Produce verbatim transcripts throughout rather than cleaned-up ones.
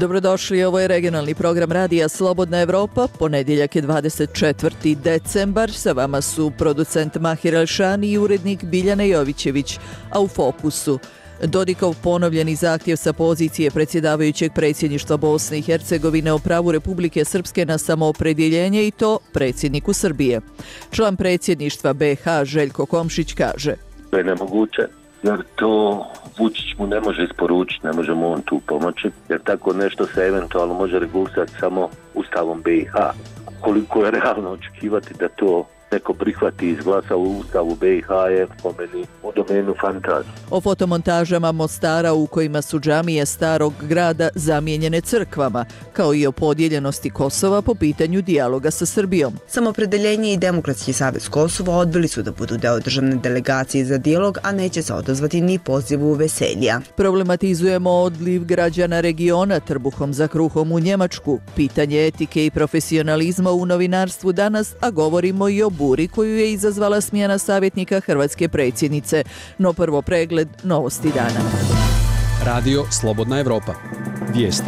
Dobrodošli, ovo je regionalni program Radija Slobodna Evropa. Ponedjeljak je dvadeset četvrti decembar. Sa vama su producent Mahir Elšani i urednik Biljana Jovićević, a u fokusu Dodikov ponovljeni zahtjev sa pozicije predsjedavajućeg predsjedništva Bosne i Hercegovine o pravu Republike Srpske na samoopredjeljenje i to predsjedniku Srbije. Član predsjedništva be ha Željko Komšić kaže: To je nemoguće, jer to Vučić mu ne može isporučiti, ne može mu on tu pomoći, jer tako nešto se eventualno može regulirati samo Ustavom be ha. Koliko je realno očekivati da to neko prihvati iz glasa u Ustavu be ha je po meni u domenu fantazije. O fotomontažama Mostara u kojima su džamije starog grada zamijenjene crkvama, kao i o podijeljenosti Kosova po pitanju dijaloga sa Srbijom. Samoopredjeljenje i Demokratski savez Kosova odbili su da budu deo državne delegacije za dijalog, a neće se odazvati ni pozivu Veselija. Problematizujemo odliv građana regiona trbuhom za kruhom u Njemačku, pitanje etike i profesionalizma u novinarstvu danas, a govorimo i o buri koju je izazvala smjena savjetnika hrvatske predsjednice. No prvo pregled novosti dana. Radio Slobodna Evropa. Vijesti.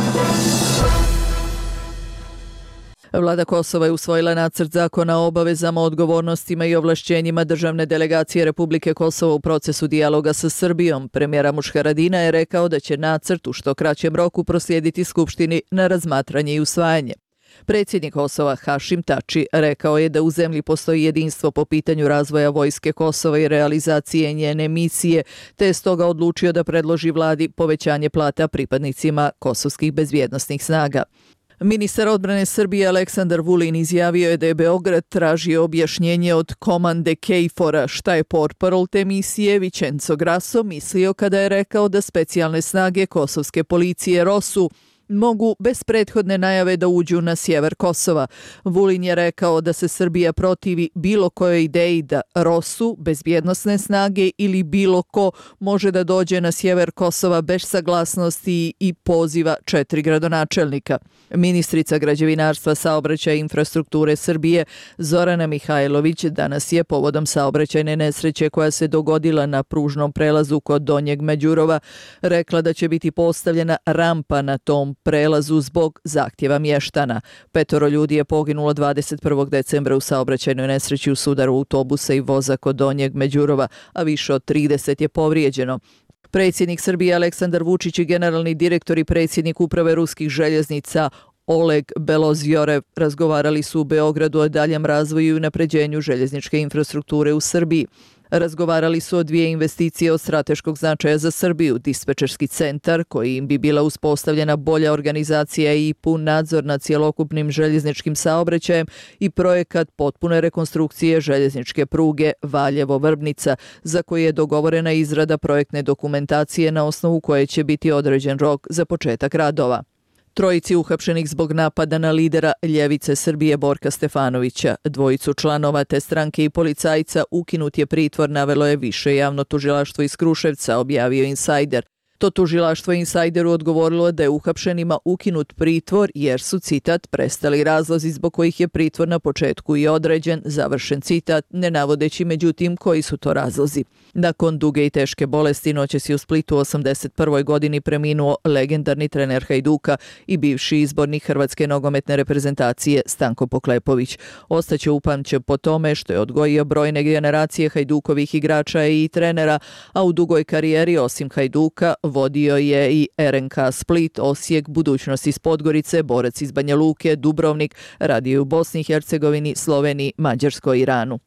Vlada Kosova je usvojila nacrt zakona o obavezama, odgovornostima i ovlašćenjima državne delegacije Republike Kosovo u procesu dijaloga sa Srbijom. Premijer Ramuš Haradina je rekao da će nacrt u što kraćem roku proslijediti Skupštini na razmatranje i usvajanje. Predsjednik Kosova Hašim Tači rekao je da u zemlji postoji jedinstvo po pitanju razvoja vojske Kosova i realizacije njene misije, te je stoga odlučio da predloži vladi povećanje plata pripadnicima kosovskih bezbjednosnih snaga. Ministar odbrane Srbije Aleksandar Vulin izjavio je da je Beograd tražio objašnjenje od komande KFOR-a šta je portparol te misije. Vicenzo Grasso mislio kada je rekao da specijalne snage kosovske policije ROSU mogu bez prethodne najave da uđu na sjever Kosova. Vulin je rekao da se Srbija protivi bilo kojoj ideji da ROSU, bezbjednosne snage ili bilo ko može da dođe na sjever Kosova bez saglasnosti i poziva četiri gradonačelnika. Ministrica građevinarstva, saobraćaja i infrastrukture Srbije Zorana Mihajlović danas je povodom saobraćajne nesreće koja se dogodila na pružnom prelazu kod Donjeg Međurova rekla da će biti postavljena rampa na tom prelazu zbog zahtjeva mještana. Petoro ljudi je poginulo dvadeset prvog decembra u saobraćajnoj nesreći u sudaru autobusa i voza kod Donjeg Međurova, a više od trideset je povrijeđeno. Predsjednik Srbije Aleksandar Vučić i generalni direktor i predsjednik uprave ruskih željeznica Oleg Beloziorev razgovarali su u Beogradu o daljem razvoju i unapređenju željezničke infrastrukture u Srbiji. Razgovarali su o dvije investicije od strateškog značaja za Srbiju, dispečerski centar, kojim bi bila uspostavljena bolja organizacija i pun nadzor nad cjelokupnim željezničkim saobraćajem, i projekat potpune rekonstrukcije željezničke pruge Valjevo-Vrbnica, za koji je dogovorena izrada projektne dokumentacije na osnovu koje će biti određen rok za početak radova. Trojici uhapšenih zbog napada na lidera Ljevice Srbije Borka Stefanovića, dvojicu članova te stranke i policajca ukinut je pritvor, navelo je više javno tužilaštvo iz Kruševca, objavio Insajder. To tužilaštvo Insajderu odgovorilo da je uhapšenima ukinut pritvor jer su, citat, prestali razlozi zbog kojih je pritvor na početku i određen, završen citat, ne navodeći međutim koji su to razlozi. Nakon duge i teške bolesti noćas je u Splitu u osamdeset prvoj godini preminuo legendarni trener Hajduka i bivši izbornik hrvatske nogometne reprezentacije Stanko Poklepović. Ostaće upamćen po tome što je odgojio brojne generacije Hajdukovih igrača i trenera, a u dugoj karijeri osim Hajduka vodio je i er en ka Split, Osijek, Budućnost iz Podgorice, Borac iz Banja Luke, Dubrovnik, radio u Bosni i Hercegovini, Sloveniji, Mađarskoj i Iranu.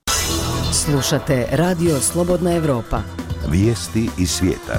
Slušate Radio Slobodna Evropa. Vijesti iz svijeta.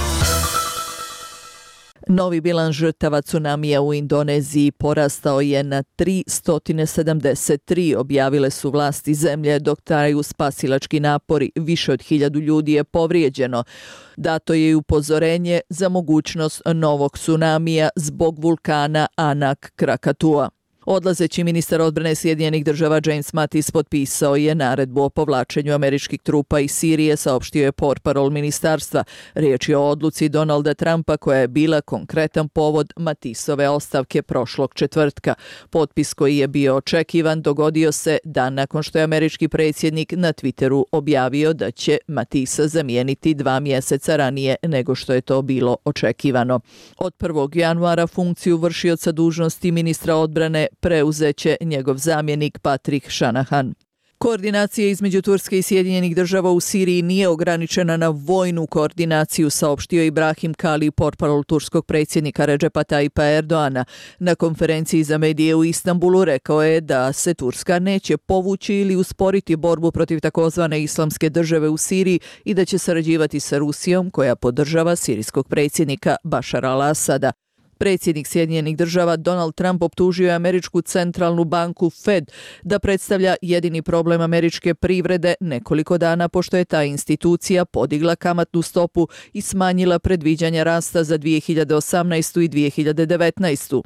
Novi bilans žrtava tsunamija u Indoneziji porastao je na tristo sedamdeset tri, objavile su vlasti zemlje, dok traju spasilački napori. Više od hiljadu ljudi je povrijeđeno. Dato je i upozorenje za mogućnost novog tsunamija zbog vulkana Anak Krakatua. Odlazeći ministar odbrane Sjedinjenih država James Mattis potpisao je naredbu o povlačenju američkih trupa iz Sirije, saopštio je portparol ministarstva. Riječ je o odluci Donalda Trumpa koja je bila konkretan povod Mattisove ostavke prošlog četvrtka. Potpis koji je bio očekivan dogodio se dan nakon što je američki predsjednik na Twitteru objavio da će Mattisa zamijeniti dva mjeseca ranije nego što je to bilo očekivano. Od prvog januara funkciju vršioca dužnosti ministra odbrane preuzeće njegov zamjenik Patrick Shanahan. Koordinacija između Turske i Sjedinjenih država u Siriji nije ograničena na vojnu koordinaciju, saopštio Ibrahim Kali, portparol turskog predsjednika Recepa Tayyipa Erdoana. Na konferenciji za medije u Istanbulu rekao je da se Turska neće povući ili usporiti borbu protiv takozvane islamske države u Siriji i da će sarađivati sa Rusijom koja podržava sirijskog predsjednika Bašara al-Asada. Predsjednik Sjedinjenih država Donald Trump optužio je američku centralnu banku Fed da predstavlja jedini problem američke privrede nekoliko dana pošto je ta institucija podigla kamatnu stopu i smanjila predviđanja rasta za dvije hiljade osamnaestu. i dvije hiljade devetnaestu.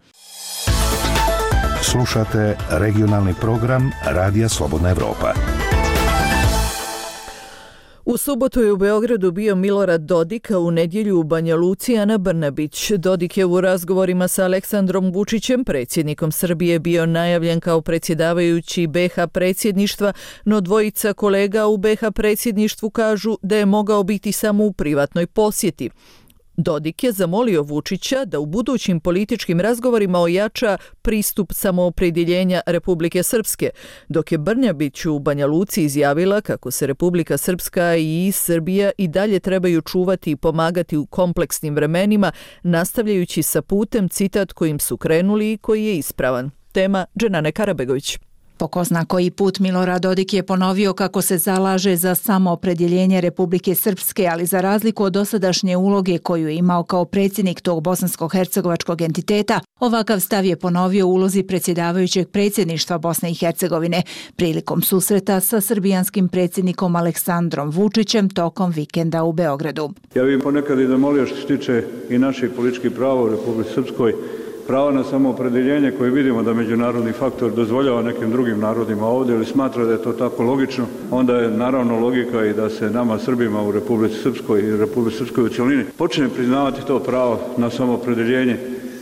Slušate regionalni program Radija Slobodna Evropa. U subotu je u Beogradu bio Milorad Dodik, a u nedjelju u Banja Luci Ana Brnabić. Dodik je u razgovorima sa Aleksandrom Vučićem, predsjednikom Srbije, bio najavljen kao predsjedavajući be ha predsjedništva, no dvojica kolega u be ha predsjedništvu kažu da je mogao biti samo u privatnoj posjeti. Dodik je zamolio Vučića da u budućim političkim razgovorima ojača pristup samoopredjeljenja Republike Srpske, dok je Brnabić u Banja Luci izjavila kako se Republika Srpska i Srbija i dalje trebaju čuvati i pomagati u kompleksnim vremenima, nastavljajući sa putem, citat, kojim su krenuli i koji je ispravan. Tema Dženane Karabegović. Po ko zna koji put Milorad Dodik je ponovio kako se zalaže za samoopredjeljenje Republike Srpske, ali za razliku od dosadašnje uloge koju je imao kao predsjednik tog bosansko-hercegovačkog entiteta, ovakav stav je ponovio u ulozi predsjedavajućeg predsjedništva Bosne i Hercegovine prilikom susreta sa srbijanskim predsjednikom Aleksandrom Vučićem tokom vikenda u Beogradu. Ja bih ponekad i zamolio što se tiče i naših političkih prava u Republici Srpskoj, pravo na samoopredjeljenje koje vidimo da međunarodni faktor dozvoljava nekim drugim narodima ovdje ili smatra da je to tako logično, onda je naravno logika i da se nama Srbima u Republici Srpskoj i Republici Srpskoj u cjelini počne priznavati to pravo na samoopredjeljenje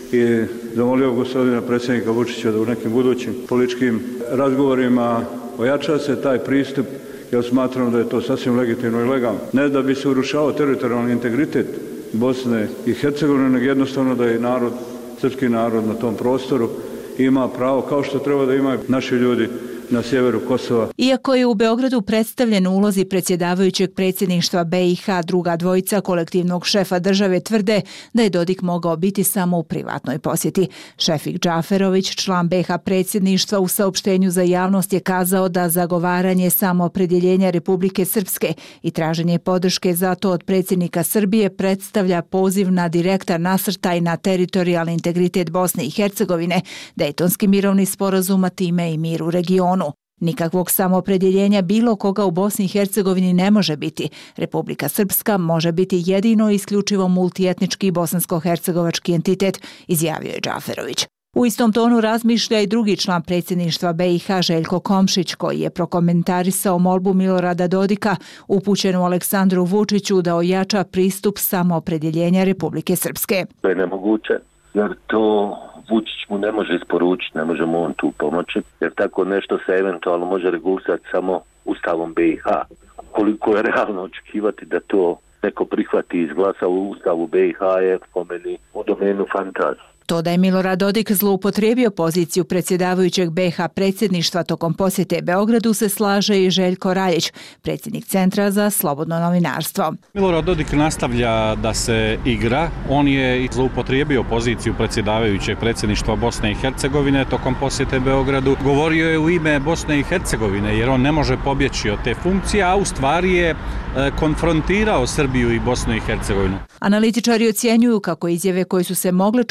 i zamolio gospodina predsjednika Vučića da u nekim budućim političkim razgovorima ojača se taj pristup, jer smatram da je to sasvim legitimno i legalno. Ne da bi se urušao teritorijalni integritet Bosne i Hercegovine, nego jednostavno da je narod srpski narod na tom prostoru ima pravo, kao što treba da imaju naši ljudi na sjeveru Kosova. Iako je u Beogradu predstavljen u ulozi predsjedavajućeg predsjedništva be i ha, druga dvojica kolektivnog šefa države tvrde da je Dodik mogao biti samo u privatnoj posjeti. Šefik Džaferović, član be ha predsjedništva, u saopštenju za javnost je kazao da zagovaranje samoopredjeljenja Republike Srpske i traženje podrške za to od predsjednika Srbije predstavlja poziv na direktan nasrtaj na teritorijalni integritet Bosne i Hercegovine, Dejtonski mirovni sporazum, a time i mir u regionu. Nikakvog samoopredjeljenja bilo koga u Bosni i Hercegovini ne može biti. Republika Srpska može biti jedino i isključivo multietnički bosansko-hercegovački entitet, izjavio je Džaferović. U istom tonu razmišlja i drugi član predsjedništva be i ha, Željko Komšić, koji je prokomentarisao molbu Milorada Dodika upućenu Aleksandru Vučiću da ojača pristup samoopredjeljenja Republike Srpske. To je nemoguće, jer to Vučić mu ne može isporučiti, ne može mu on tu pomoći, jer tako nešto se eventualno može regulirati samo ustavom be i ha. Koliko je realno očekivati da to neko prihvati i izglasa u ustavu be i ha je po meni u domenu fantazije. To da je Milorad Dodik zloupotrijebio poziciju predsjedavajućeg be ha predsjedništva tokom posjete Beogradu se slaže i Željko Raljić, predsjednik Centra za slobodno novinarstvo. Milorad Dodik nastavlja da se igra. On je zloupotrijebio poziciju predsjedavajućeg predsjedništva Bosne i Hercegovine tokom posjete Beogradu. Govorio je u ime Bosne i Hercegovine jer on ne može pobjeći od te funkcije, a u stvari je konfrontirao Srbiju i Bosnu i Hercegovinu. Analitičari ocjenjuju kako izjave koje su se mogle čuti tokom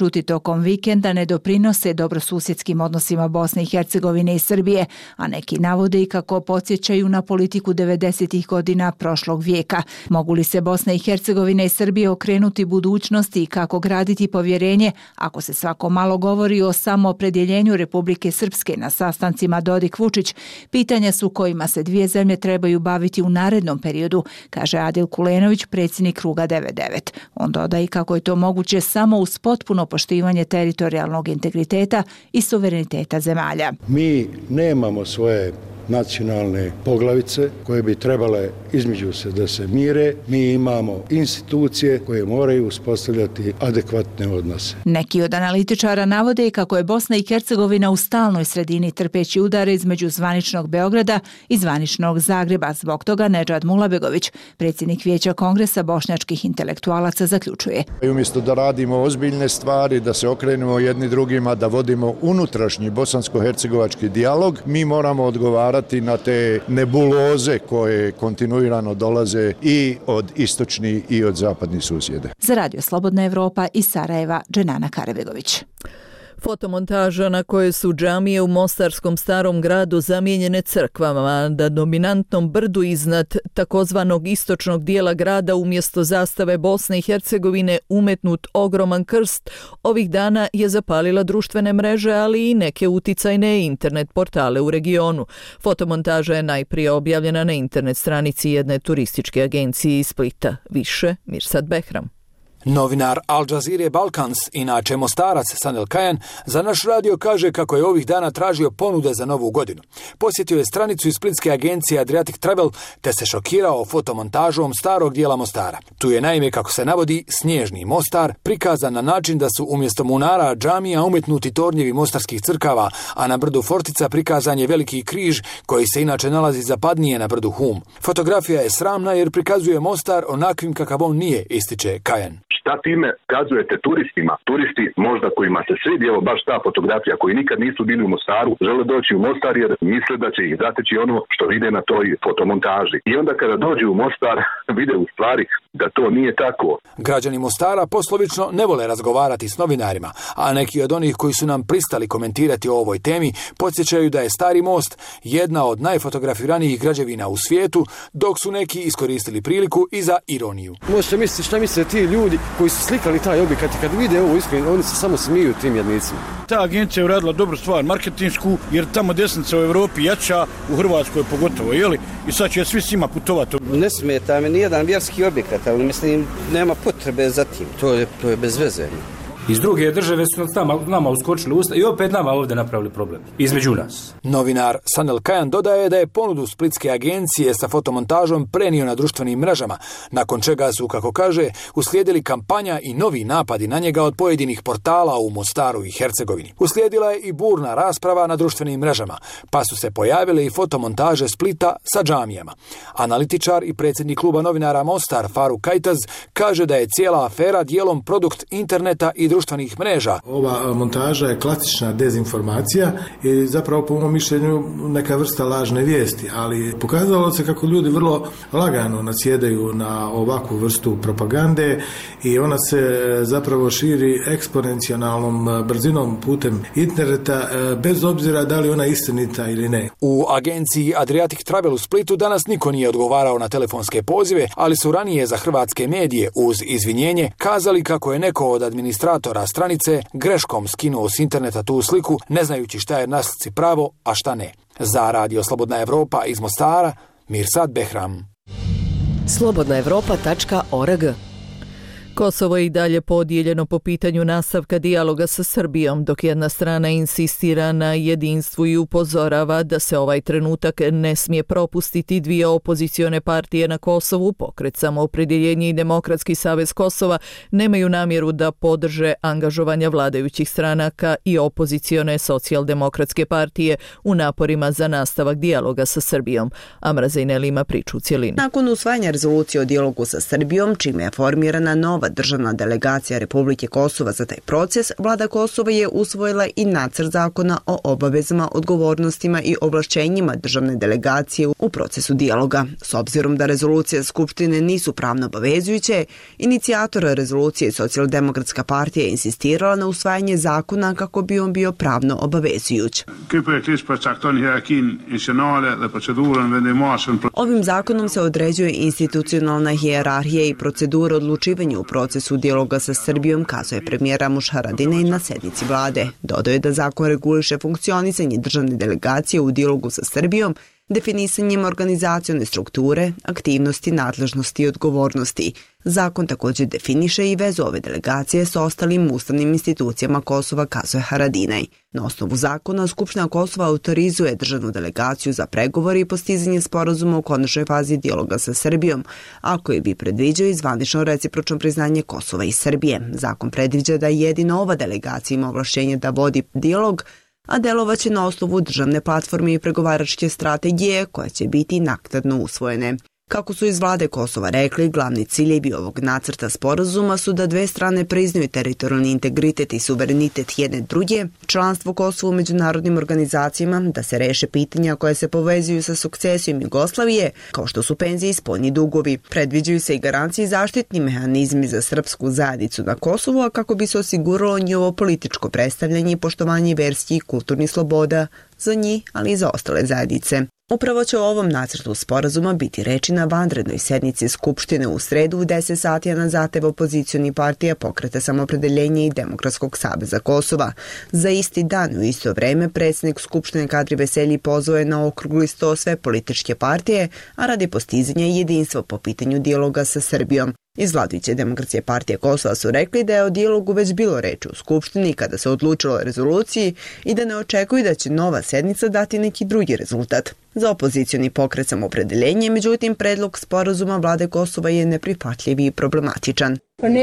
tokom vikenda ne doprinose dobrosusjedskim odnosima Bosne i Hercegovine i Srbije, a neki navode i kako podsjećaju na politiku devedesetih godina prošlog vijeka. Mogu li se Bosna i Hercegovina i Srbije okrenuti budućnosti i kako graditi povjerenje ako se svako malo govori o samoopredjeljenju Republike Srpske na sastancima Dodik-Vučić? Pitanja su kojima se dvije zemlje trebaju baviti u narednom periodu, kaže Adil Kulenović, predsjednik Kruga devedeset devet. On dodaje kako je to moguće samo uz potpuno poštivanje teritorijalnog integriteta i suvereniteta zemalja. Mi nemamo svoje nacionalne poglavice koje bi trebale između se da se mire. Mi imamo institucije koje moraju uspostavljati adekvatne odnose. Neki od analitičara navode kako je Bosna i Hercegovina u stalnoj sredini trpeći udare između zvaničnog Beograda i zvaničnog Zagreba. Zbog toga Nedžad Mulabegović, predsjednik Vijeća Kongresa bošnjačkih intelektualaca, zaključuje. I umjesto da radimo ozbiljne stvari, da se okrenemo jedni drugima, da vodimo unutrašnji bosansko-hercegovački dijalog, mi moramo odgovarati na te nebuloze koje kontinuirano dolaze i od istočnih i od zapadnih susjeda. Za Radio Slobodna Evropa iz Sarajeva, Dženana Karebegović. Fotomontaža na kojoj su džamije u mostarskom starom gradu zamijenjene crkvama, na dominantnom brdu iznad takozvanog istočnog dijela grada umjesto zastave Bosne i Hercegovine umetnut ogroman krst, ovih dana je zapalila društvene mreže, ali i neke uticajne internet portale u regionu. Fotomontaža je najprije objavljena na internet stranici jedne turističke agencije iz Splita. Više Mirsad Behram. Novinar Al Jazeere Balkans, inače Mostarac Sanel Kajan, za naš radio kaže kako je ovih dana tražio ponude za novu godinu. Posjetio je stranicu iz splitske agencije Adriatic Travel te se šokirao fotomontažom starog dijela Mostara. Tu je naime, kako se navodi, snježni Mostar prikazan na način da su umjesto munara džamija umetnuti tornjevi mostarskih crkava, a na brdu Fortica prikazan je veliki križ koji se inače nalazi zapadnije na brdu Hum. Fotografija je sramna jer prikazuje Mostar onakvim kakav on nije, ističe Kajan. Šta time kazujete turistima? Turisti možda kojima se svidi evo baš ta fotografija, koji nikad nisu bili u Mostaru, žele doći u Mostar jer misle da će ih zateći ono što vide na toj fotomontaži. I onda kada dođu u Mostar vide u stvari da to nije tako. Građani Mostara poslovično ne vole razgovarati s novinarima, a neki od onih koji su nam pristali komentirati o ovoj temi podsjećaju da je Stari most jedna od najfotografiranijih građevina u svijetu, dok su neki iskoristili priliku i za ironiju. Možete misliti šta misle ti ljudi koji su slikali taj objekat i kad vide ovo iskreno, oni se samo smiju tim jednicima. Ta agencija je uradila dobru stvar, marketinšku, jer tamo desnica u Europi jača, u Hrvatskoj pogotovo, jeli? I sad će svi s njima putovati. Ne smeta mi nijedan vjerski objekat, ali mislim nema potrebe za tim, to je, to je bez veze. Iz druge države su nama, nama uskočili usta i opet nama ovdje napravili problem. Između nas. Novinar Sanel Kajan dodaje da je ponudu splitske agencije sa fotomontažom prenio na društvenim mrežama, nakon čega su, kako kaže, uslijedili kampanja i novi napadi na njega od pojedinih portala u Mostaru i Hercegovini. Uslijedila je i burna rasprava na društvenim mrežama, pa su se pojavile i fotomontaže Splita sa džamijama. Analitičar i predsjednik kluba novinara Mostar Faruk Kajtaz kaže da je cijela afera dijelom produkt interneta i društvenih mreža. Ova montaža je klasična dezinformacija i zapravo po mom mišljenju neka vrsta lažne vijesti, ali pokazalo se kako ljudi vrlo lagano nasjedaju na ovakvu vrstu propagande i ona se zapravo širi eksponencijalnom brzinom putem interneta bez obzira da li ona istinita ili ne. U agenciji Adriatic Travel u Splitu danas niko nije odgovarao na telefonske pozive, ali su ranije za hrvatske medije uz izvinjenje kazali kako je neko od administratora stranice greškom skinuo s interneta tu sliku, ne znajući šta je na slici pravo, a šta ne. Za Radio Slobodna Evropa iz Mostara, Mirsad Behram. slobodna evropa tačka org. Kosovo je i dalje podijeljeno po pitanju nastavka dijaloga sa Srbijom, dok jedna strana insistira na jedinstvu i upozorava da se ovaj trenutak ne smije propustiti. Dvije opozicione partije na Kosovu, Pokret Samoopredjeljenje i Demokratski savez Kosova, nemaju namjeru da podrže angažovanja vladajućih stranaka i opozicione socijaldemokratske partije u naporima za nastavak dijaloga sa Srbijom. Amra Zejnel ima priču u cjelini. Nakon usvajanja rezolucije o dijalogu sa Srbijom, čime je formirana nova nova državna delegacija Republike Kosova za taj proces, vlada Kosova je usvojila i nacrt zakona o obavezama, odgovornostima i ovlašćenjima državne delegacije u procesu dijaloga. S obzirom da rezolucije Skupštine nisu pravno obavezujuće, inicijator rezolucije Socijaldemokratska partija je insistirala na usvajanje zakona kako bi on bio pravno obavezujuć. Ovim zakonom se određuje institucionalna hijerarhija i procedura odlučivanja u procesu dijaloga sa Srbijom, kazuje premijer Ramuš Haradinaj na sednici vlade. Dodao je da zakon reguliše funkcionisanje državne delegacije u dijalogu sa Srbijom, definisanjem organizacione strukture, aktivnosti, nadležnosti i odgovornosti. Zakon također definiše i vezu ove delegacije sa ostalim ustavnim institucijama Kosova, kazuje Haradinaj. Na osnovu zakona, Skupština Kosova autorizuje državnu delegaciju za pregovore i postizanje sporazuma u konačnoj fazi dijaloga sa Srbijom, a koji bi predviđao i zvanično recipročno priznanje Kosova i Srbije. Zakon predviđa da jedino ova delegacija ima ovlašćenje da vodi dijalog, a delovaće na osnovu državne platforme i pregovaračke strategije koje će biti naknadno usvojene. Kako su iz vlade Kosova rekli, glavni ciljevi ovog nacrta sporazuma su da dve strane priznaju teritorijalni integritet i suverenitet jedne druge, članstvo Kosova u međunarodnim organizacijama, da se reše pitanja koje se povezuju sa sukcesijom Jugoslavije, kao što su penzije i spoljni dugovi. Predviđaju se i garancije i zaštitni mehanizmi za srpsku zajednicu na Kosovu, a kako bi se osiguralo njihovo političko predstavljanje i poštovanje verskih i kulturnih sloboda za njih, ali i za ostale zajednice. Upravo će o ovom nacrtu sporazuma biti reči na vanrednoj sednici Skupštine u sredu u deset sati, a na zahtev opozicioni partija Pokreta samopredeljenja i Demokratskog saveza Kosova. Za isti dan u isto vreme predsjednik Skupštine Kadri Veselji pozvao je na okrugli sto sve političke partije, a radi postizanja jedinstva po pitanju dijaloga sa Srbijom. Iz vladajuće Demokratske partije Kosova su rekli da je o dijalogu već bilo reči u Skupštini kada se odlučilo o rezoluciji i da ne očekuju da će nova sednica dati neki drugi rezultat. Za opozicioni Pokret samopredeljenje, međutim, predlog sporazuma vlade Kosova je neprihvatljiv i problematičan.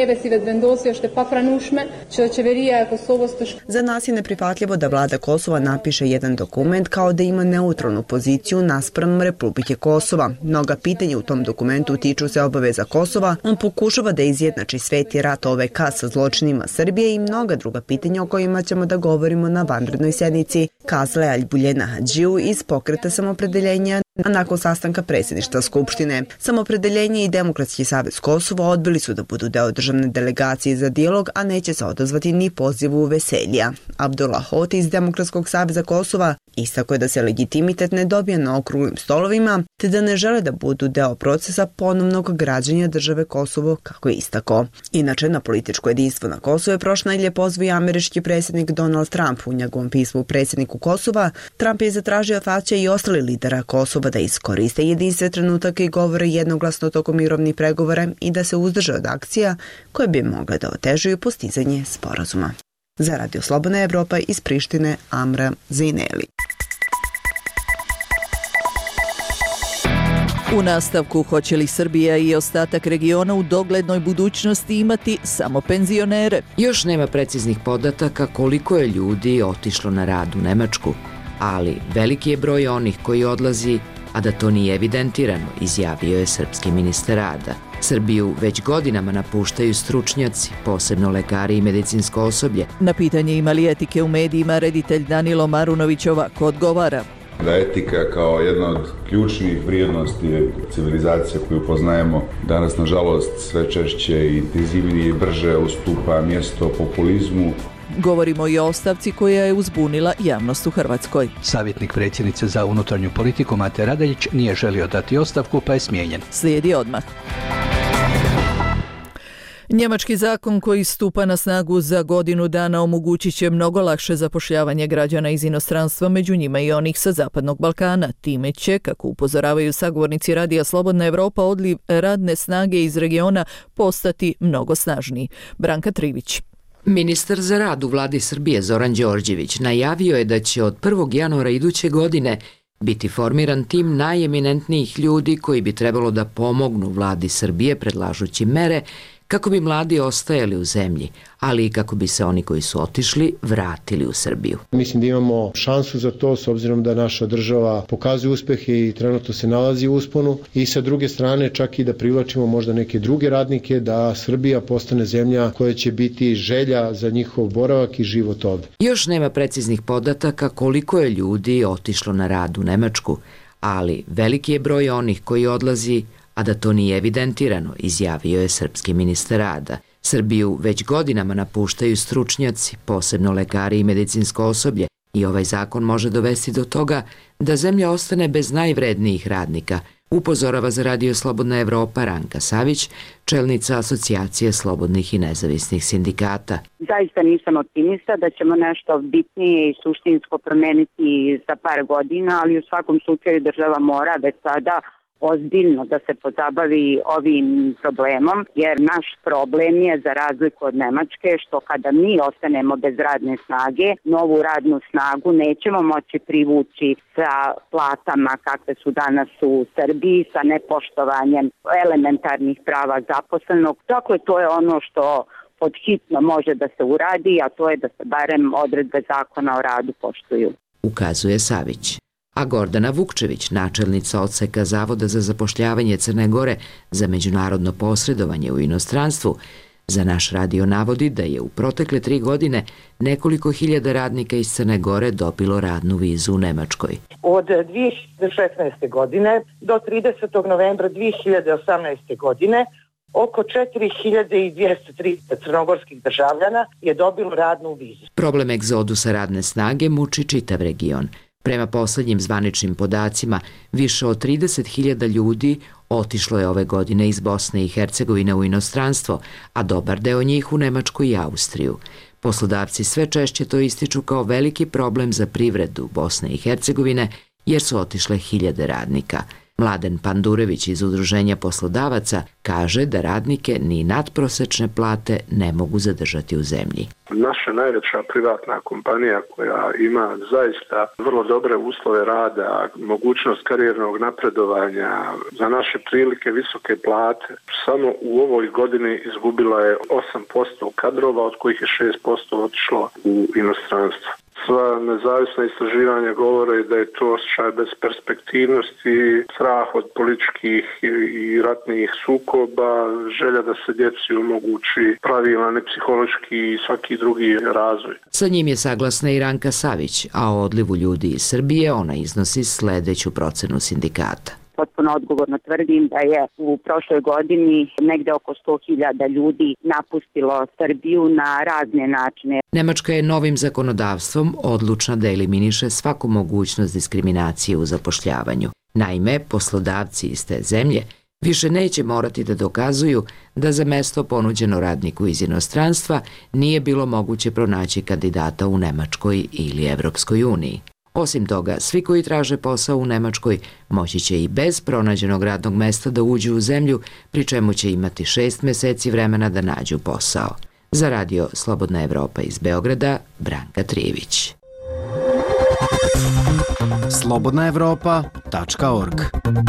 Za nas je neprihvatljivo da vlada Kosova napiše jedan dokument kao da ima neutralnu poziciju naspram Republike Kosova. Mnoga pitanja u tom dokumentu tiču se obaveza Kosova, on pokušava da izjednači sveti rat O V K sa zločinima Srbije i mnoga druga pitanja o kojima ćemo da govorimo na vanrednoj sednici, kazala je Albuljena Hadžiju iz Pokreta samopredeljenja nakon sastanka predsjedništva Skupštine. Samopredeljenje i Demokratski savez Kosova odbili su da budu deo državne delegacije za dijalog, a neće se odazvati ni pozivu Veselja. Abdullah Hoti iz Demokratskog saveza Kosova istako je da se legitimitet ne dobije na okruglim stolovima, te da ne žele da budu deo procesa ponovnog građenja države Kosovo, kako je istako. Inače, na političko jedinstvo na Kosovo je prošle nedelje pozvao i američki predsjednik Donald Trump. U njegovom pismu predsjedniku Kosova, Trump je zatražio Tačija i ostali lidera Kosova da iskoriste jedinstven trenutak i govore jednoglasno tokom mirovnih pregovora i da se uzdrže od akcija koje bi mogle da otežuju postizanje sporazuma. Za Radio Slobodna Evropa iz Prištine, Amra Zineli. U nastavku, hoće li Srbija i ostatak regiona u doglednoj budućnosti imati samo penzionere? Još nema preciznih podataka koliko je ljudi otišlo na rad u Nemačku, ali veliki je broj onih koji odlazi, a da to nije evidentirano, izjavio je srpski ministar rada. Srbiju već godinama napuštaju stručnjaci, posebno lekari i medicinsko osoblje. Na pitanje ima li etike u medijima, reditelj Danilo Marunović ovako odgovara. Da etika kao jedna od ključnih vrijednosti civilizacije koju poznajemo danas, nažalost, sve češće i intenzivnije i brže ustupa mjesto populizmu. Govorimo i o ostavci koja je uzbunila javnost u Hrvatskoj. Savjetnik predsjednice za unutarnju politiku Mate Radeljić nije želio dati ostavku pa je smijenjen. Slijedi odmah. Njemački zakon koji stupa na snagu za godinu dana omogućit će mnogo lakše zapošljavanje građana iz inostranstva, među njima i onih sa Zapadnog Balkana. Time će, kako upozoravaju sagovornici Radija Slobodna Evropa, odliv radne snage iz regiona postati mnogo snažniji. Branka Trivić. Ministar za rad u vladi Srbije Zoran Đorđević najavio je da će od prvog januara iduće godine biti formiran tim najeminentnijih ljudi koji bi trebalo da pomognu vladi Srbije predlažući mere kako bi mladi ostajali u zemlji, ali i kako bi se oni koji su otišli vratili u Srbiju. Mislim da imamo šansu za to s obzirom da naša država pokazuje uspehe i trenutno se nalazi u usponu i sa druge strane čak i da privlačimo možda neke druge radnike, da Srbija postane zemlja koja će biti želja za njihov boravak i život ovde. Još nema preciznih podataka koliko je ljudi otišlo na rad u Nemačku, ali veliki je broj onih koji odlazi, a da to nije evidentirano, izjavio je srpski ministar rada. Srbiju već godinama napuštaju stručnjaci, posebno lekari i medicinsko osoblje, i ovaj zakon može dovesti do toga da zemlja ostane bez najvrednijih radnika, upozorava za Radio Slobodna Evropa Ranka Savić, čelnica Asocijacije slobodnih i nezavisnih sindikata. Zaista nisam optimista da ćemo nešto bitnije i suštinsko promeniti za par godina, ali u svakom slučaju država mora već sada ozbiljno da se pozabavi ovim problemom, jer naš problem je, za razliku od Nemačke, što kada mi ostanemo bez radne snage, novu radnu snagu nećemo moći privući sa platama kakve su danas u Srbiji, sa nepoštovanjem elementarnih prava zaposlenog. Dakle, to je ono što podhitno može da se uradi, a to je da se barem odredbe zakona o radu poštuju, ukazuje Savić. A Gordana Vukčević, načelnica odseka Zavoda za zapošljavanje Crne Gore za međunarodno posredovanje u inostranstvu, za naš radio navodi da je u protekle tri godine nekoliko hiljada radnika iz Crne Gore dobilo radnu vizu u Nemačkoj. Od dvije hiljade šesnaeste. godine do tridesetog novembra dvije hiljade osamnaeste. godine oko četiri hiljade dvjesto trideset crnogorskih državljana je dobilo radnu vizu. Problem egzodusa radne snage muči čitav region. Prema poslednjim zvaničnim podacima, više od trideset hiljada ljudi otišlo je ove godine iz Bosne i Hercegovine u inostranstvo, a dobar deo njih u Nemačku i Austriju. Poslodavci sve češće to ističu kao veliki problem za privredu Bosne i Hercegovine, jer su otišle hiljade radnika. Mladen Pandurević iz Udruženja poslodavaca kaže da radnike ni nadprosečne plate ne mogu zadržati u zemlji. Naša najveća privatna kompanija koja ima zaista vrlo dobre uslove rada, mogućnost karijernog napredovanja, za naše prilike visoke plate, samo u ovoj godini izgubila je osam posto kadrova, od kojih je šest posto otišlo u inostranstvo. Sva nezavisna istraživanja govore da je to osjećaj besperspektivnosti, strah od političkih i ratnih sukoba, želja da se djeci omogući pravilan i psihološki i svaki drugi razvoj. Sa njim je saglasna i Ranka Savić, a o odlivu ljudi iz Srbije ona iznosi sledeću procenu sindikata. Potpuno odgovorno tvrdim da je u prošloj godini negde oko sto hiljada ljudi napustilo Srbiju na razne načine. Nemačka je novim zakonodavstvom odlučna da eliminiše svaku mogućnost diskriminacije u zapošljavanju. Naime, poslodavci iz te zemlje više neće morati da dokazuju da za mesto ponuđeno radniku iz inostranstva nije bilo moguće pronaći kandidata u Nemačkoj ili Evropskoj uniji. Osim toga, svi koji traže posao u Nemačkoj moći će i bez pronađenog radnog mesta da uđu u zemlju, pri čemu će imati šest meseci vremena da nađu posao. Za Radio Slobodna Evropa iz Beograda, Branka Trijević. slobodna evropa tačka org.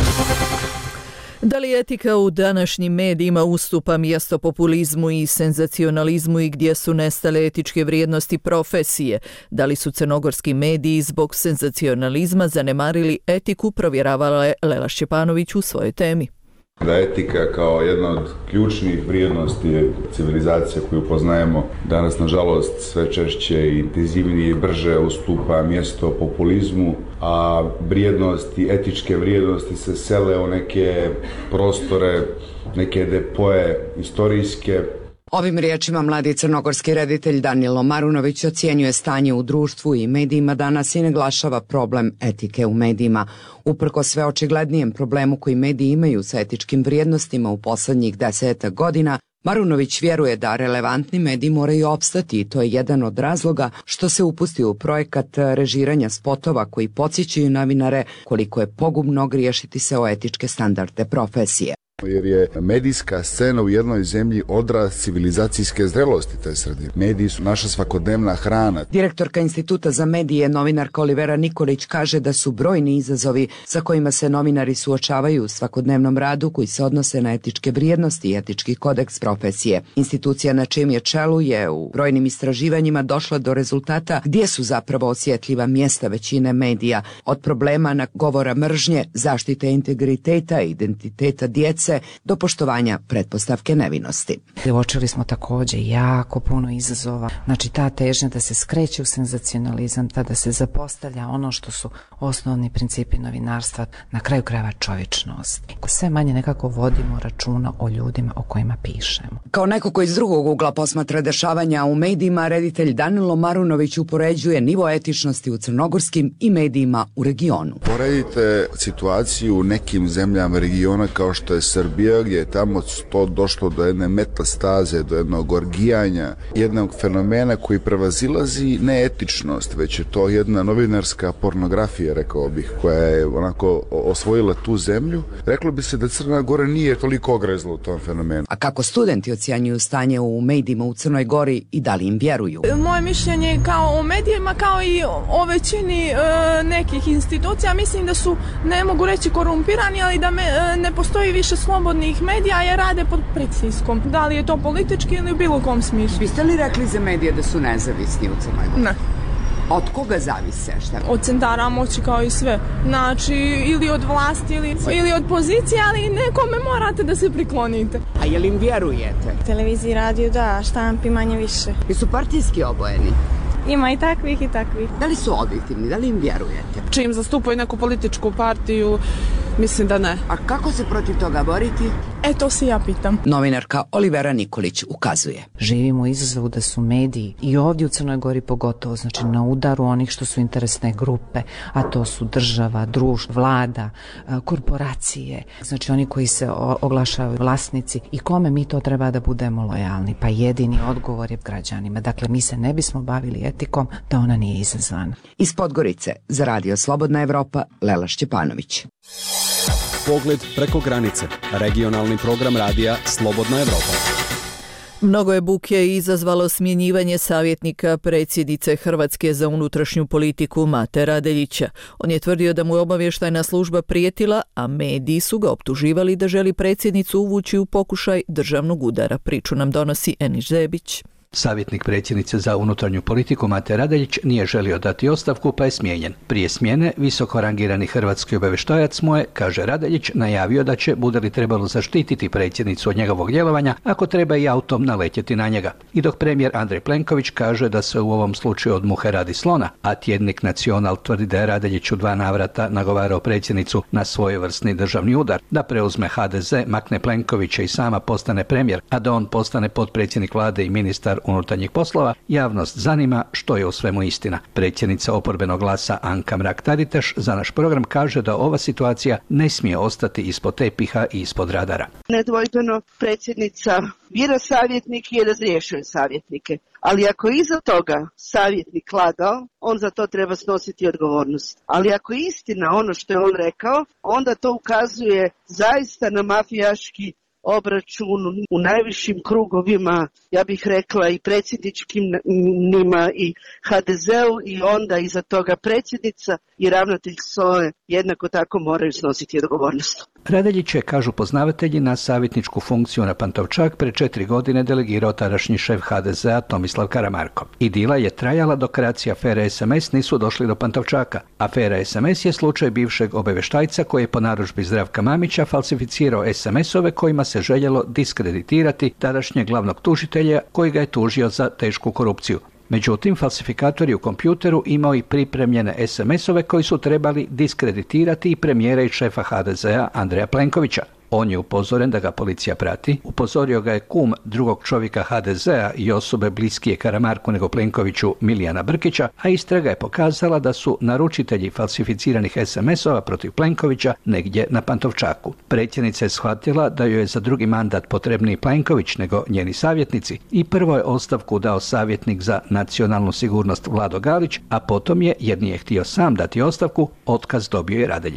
Da li etika u današnjim medijima ustupa mjesto populizmu i senzacionalizmu i gdje su nestale etičke vrijednosti profesije? Da li su crnogorski mediji zbog senzacionalizma zanemarili etiku, provjeravala je Lela Šćepanović u svojoj temi. Da etika kao jedna od ključnih vrijednosti civilizacije koju poznajemo danas nažalost sve češće i intenzivnije i brže ustupa mjesto populizmu, a vrijednosti, etičke vrijednosti se sele u neke prostore, neke depoje istorijske. Ovim riječima mladi crnogorski reditelj Danilo Marunović ocjenjuje stanje u društvu i medijima danas i naglašava problem etike u medijima. Uprko sve očiglednijem problemu koji mediji imaju sa etičkim vrijednostima u poslednjih desetak godina, Marunović vjeruje da relevantni mediji moraju opstati i to je jedan od razloga što se upustio u projekat režiranja spotova koji podsjećaju novinare koliko je pogubno griješiti se o etičke standarde profesije. Jer je medijska scena u jednoj zemlji odraz civilizacijske zrelosti te sredine. Mediji su naša svakodnevna hrana. Direktorka Instituta za medije, novinarka Olivera Nikolić, kaže da su brojni izazovi sa kojima se novinari suočavaju u svakodnevnom radu koji se odnose na etičke vrijednosti i etički kodeks profesije. Institucija na čijem je čelu je u brojnim istraživanjima došla do rezultata gdje su zapravo osjetljiva mjesta većine medija, od problema na govora mržnje, zaštite integriteta i identiteta djece do poštovanja pretpostavke nevinosti. Uočili smo također jako puno izazova, znači ta težnja da se skreće u senzacionalizam, ta da se zapostavlja ono što su osnovni principi novinarstva, na kraju krajeva čovječnost. Sve manje nekako vodimo računa o ljudima o kojima pišemo. Kao neko koji iz drugog ugla posmatra dešavanja u medijima, reditelj Danilo Marunović upoređuje nivo etičnosti u crnogorskim i medijima u regionu. Poredite situaciju u nekim zemljama regiona kao što je Srbija, gdje je tamo to došlo do jedne metastaze, do jednog orgijanja, jednog fenomena koji prevazilazi ne etičnost, već je to jedna novinarska pornografija, rekao bih, koja je onako osvojila tu zemlju. Reklo bi se da Crna Gora nije toliko ogrezla u tom fenomenu. A kako studenti ocjenjuju stanje u medijima u Crnoj Gori i da li im vjeruju? Moje mišljenje kao o medijima, kao i o većini e, nekih institucija, mislim da su, ne mogu reći korumpirani, ali da me, e, ne postoji više slobodnih medija jer rade pod pritiskom. Da li je to politički ili u bilo kom smislu. Biste li rekli za medije da su nezavisni u Crnoj Gori? Ne. Od koga zavise? Šta? Od centara moći kao i sve. Znači, ili od vlasti, ili, ili od pozicije, ali nekome morate da se priklonite. A je li im vjerujete? Televiziji, radiju, da, štampi manje više. I su partijski obojeni? Ima i takvih i takvih. Da li su objektivni, da li im vjerujete? Čim zastupaju neku političku partiju, mislim da ne. A kako se protiv toga boriti? E, to se ja pitam. Novinarka Olivera Nikolić ukazuje. Živimo u izazovu da su mediji i ovdje u Crnoj Gori pogotovo, znači na udaru onih što su interesne grupe, a to su država, društvo, vlada, korporacije, znači oni koji se oglašavaju vlasnici i kome mi to treba da budemo lojalni. Pa jedini odgovor je građanima. Dakle, mi se ne bismo bavili etikom da ona nije izazvana. Iz Podgorice za Radio Slobodna Evropa, Lela Šćepanović. Pogled preko granice. Regionalni program radija Slobodna Evropa. Mnogo je buke izazvalo smjenjivanje savjetnika predsjednice Hrvatske za unutrašnju politiku Mate Radeljića. On je tvrdio da mu je obavještajna služba prijetila, a mediji su ga optuživali da želi predsjednicu uvući u pokušaj državnog udara. Priču nam donosi Eniš Zebić. Savjetnik predsjednice za unutarnju politiku Mate Radeljić nije želio dati ostavku pa je smijenjen. Prije smjene visoko rangirani hrvatski obavještajac mu je, kaže Radeljić, najavio da će, bude li trebalo zaštititi predsjednicu od njegovog djelovanja, ako treba i autom naletjeti na njega. I dok premijer Andrej Plenković kaže da se u ovom slučaju od muhe radi slona, a tjednik Nacional tvrdi da je Radeljić u dva navrata nagovarao predsjednicu na svojevrsni državni udar, da preuzme ha de ze, makne Plenkovića i sama postane premijer, a da on postane potpredsjednik vlade i ministar unutarnjih poslova, javnost zanima što je u svemu istina. Predsjednica oporbenog glasa Anka Mrak-Taritaš za naš program kaže da ova situacija ne smije ostati ispod tepiha i ispod radara. Nedvojbeno predsjednica bira savjetnike i razriješuje savjetnike. Ali ako je iza toga savjetnik lagao, on za to treba snositi odgovornost. Ali ako je istina ono što je on rekao, onda to ukazuje zaista na mafijaški obračun u najvišim krugovima, ja bih rekla i predsjedničkim njima i ha de zeu, i onda iza toga predsjednica i ravnatelj S O E jednako tako moraju snositi odgovornost. Radeljić je, kažu poznavatelji, na savjetničku funkciju na Pantovčak pre četiri godine delegirao tadašnji šef ha de zea Tomislav Karamarko. Idila je trajala dok kreacija afere es em es nisu došli do Pantovčaka. Afera es em es je slučaj bivšeg obavještajca koji je po narudžbi Zdravka Mamića falsificirao es em esove kojima se željelo diskreditirati tadašnjeg glavnog tužitelja koji ga je tužio za tešku korupciju. Međutim, falsifikator je u kompjuteru imao i pripremljene es em esove koji su trebali diskreditirati i premijera i šefa ha de zea Andreja Plenkovića. On je upozoren da ga policija prati, upozorio ga je kum drugog čovjeka ha de zea i osobe bliskije Karamarku nego Plenkoviću Milijana Brkića, a istraga je pokazala da su naručitelji falsificiranih es em esova protiv Plenkovića negdje na Pantovčaku. Predsjednica je shvatila da joj je za drugi mandat potrebniji Plenković nego njeni savjetnici i prvo je ostavku dao savjetnik za nacionalnu sigurnost Vlado Galić, a potom je, jer nije htio sam dati ostavku, otkaz dobio i Radeljić.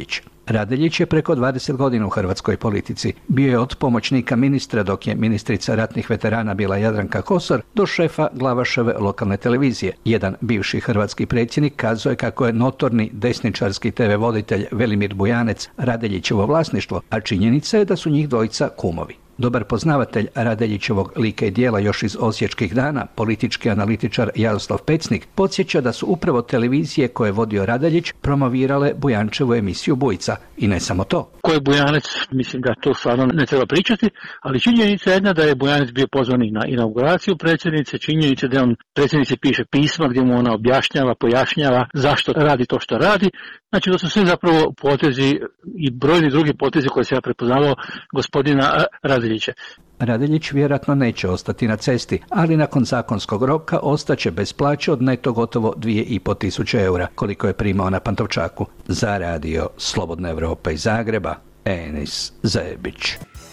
Radeljić je preko dvadeset godina u hrvatskoj politici. Bio je od pomoćnika ministra dok je ministrica ratnih veterana bila Jadranka Kosor do šefa Glavaševe lokalne televizije. Jedan bivši hrvatski predsjednik kazao je kako je notorni desničarski te ve voditelj Velimir Bujanec Radeljićevo vlasništvo, a činjenica je da su njih dvojica kumovi. Dobar poznavatelj Radeljićevog lika i djela još iz osječkih dana, politički analitičar Jaroslav Pecnik, podsjeća da su upravo televizije koje je vodio Radeljić promovirale Bujančevu emisiju Bujica. I ne samo to. Ko je Bujanec, mislim da to stvarno ne treba pričati, ali činjenica je jedna da je Bujanec bio pozvan i na inauguraciju predsjednice, činjenica da on predsjednici piše pisma gdje mu ona objašnjava, pojašnjava zašto radi to što radi. Znači da su sve zapravo potezi i brojni drugi potezi koje se ja prepoznavao gospodina Radeljića. Radeljić vjerojatno neće ostati na cesti, ali nakon zakonskog roka ostaće bez plaće od neto gotovo dvije i po tisuće eura, koliko je primao na Pantovčaku. Za radio Slobodna Evropa iz Zagreba, Enis Zajebić.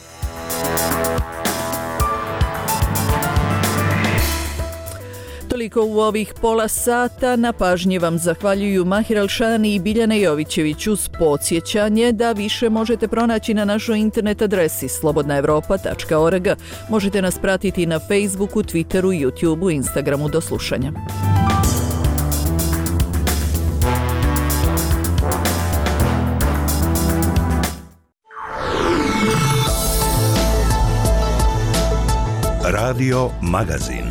Toliko u ovih pola sata. Na pažnji vam zahvaljuju Mahir Alšani i Biljana Jovićević uz podsjećanje da više možete pronaći na našoj internet adresi slobodna evropa tačka org. Možete nas pratiti na Facebooku, Twitteru, YouTubeu, Instagramu. Do slušanja. Radio Magazin.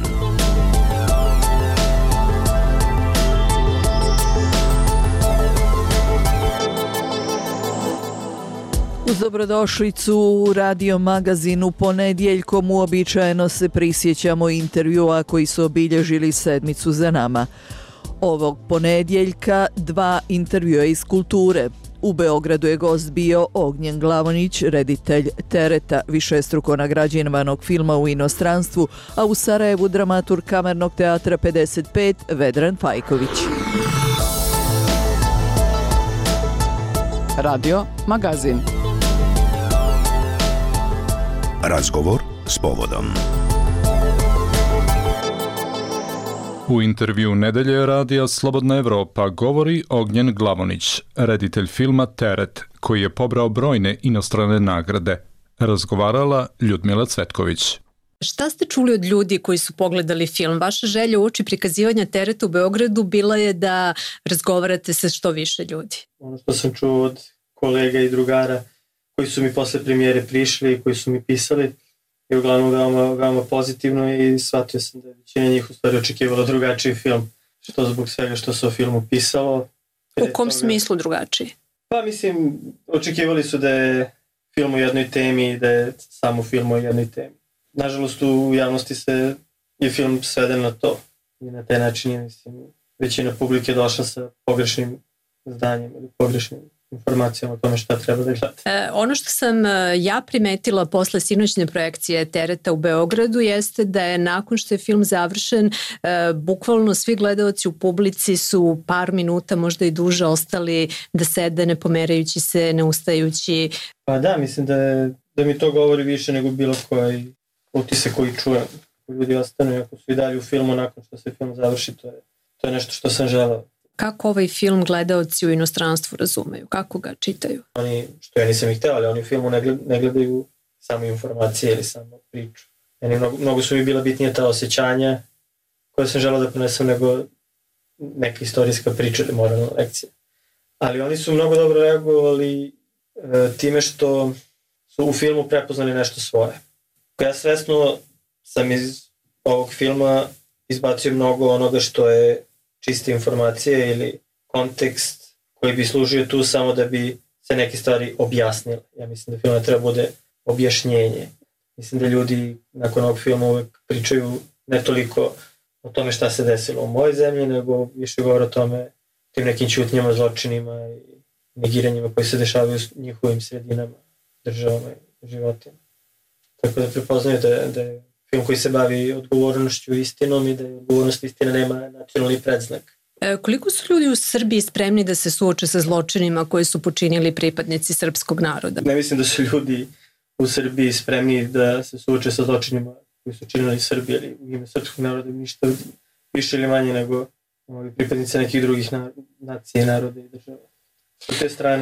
Uz dobrodošlicu u Radio Magazinu ponedjeljkom uobičajeno se prisjećamo intervjua koji su obilježili sedmicu za nama. Ovog ponedjeljka dva intervjua iz kulture. U Beogradu je gost bio Ognjen Glavonić, reditelj Tereta, višestruko nagrađenog filma u inostranstvu, a u Sarajevu dramaturg Kamernog teatra pedeset pet Vedran Fajković. Radio Magazin. Razgovor s povodom. U intervju nedelje radija Slobodna Evropa govori Ognjen Glavonić, reditelj filma Teret, koji je pobrao brojne inostrane nagrade. Razgovarala Ljudmila Cvetković. Šta ste čuli od ljudi koji su pogledali film? Vaša želja uoči prikazivanja Tereta u Beogradu bila je da razgovarate sa što više ljudi. Ono što sam čuo od kolega i drugara koji su mi posle premijere prišli, koji su mi pisali, je uglavnom veoma, veoma pozitivno i shvatio sam da je većina njih u stvari očekivala drugačiji film, što zbog svega što se o filmu pisalo. U kom toga... smislu drugačiji? Pa mislim, očekivali su da je film o jednoj temi i da je samo film o jednoj temi. Nažalost, u javnosti se je film sveden na to i na taj način je, mislim, većina publike došla sa pogrešnim zdanjem ili pogrešnim informacijama o tome šta treba da gleda. E, ono što sam ja primetila posle sinoćne projekcije Tereta u Beogradu jeste da je nakon što je film završen, e, bukvalno svi gledaoci u publici su par minuta, možda i duže, ostali da sede ne pomerajući se, ne ustajući. Pa da, mislim da, je, da mi to govori više nego bilo koji utisak koji čujem. Ljudi ostanu, ako su i dalje u filmu nakon što se film završi, to je, to je nešto što sam želeo. Kako ovaj film gledaoci u inostranstvu razumeju? Kako ga čitaju? Oni, što ja nisam ih hteo, ali oni u filmu ne, gled, ne gledaju samo informacije ili samo priču. Meni mnogo, mnogo su mi bila bitnija ta osjećanja koje sam želeo da prenesem nego neka istorijska priča ili moralna lekcija. Ali oni su mnogo dobro reagovali e, time što su u filmu prepoznali nešto svoje. Ja svesno sam iz ovog filma izbacio mnogo onoga što je čiste informacije ili kontekst koji bi služio tu samo da bi se neke stvari objasnile. Ja mislim da film ne treba bude objašnjenje. Mislim da ljudi nakon ovog filma uvek pričaju ne toliko o tome šta se desilo u mojoj zemlji, nego više govore o tome, tim nekim ćutnjama, zločinima i negiranjima koji se dešavaju u njihovim sredinama, državama i životima. Tako da prepoznaju da, da je film koji se bavi odgovornošću i istinom i da je odgovornost istina nema nacionalni predznak. E, koliko su ljudi u Srbiji spremni da se suoče sa zločinima koje su počinili pripadnici srpskog naroda? Ne mislim da su ljudi u Srbiji spremni da se suoče sa zločinima koji su činili Srbi ili u ime srpskog naroda, ništa više ili manje nego pripadnici nekih drugih nacija, naroda i država. S te strane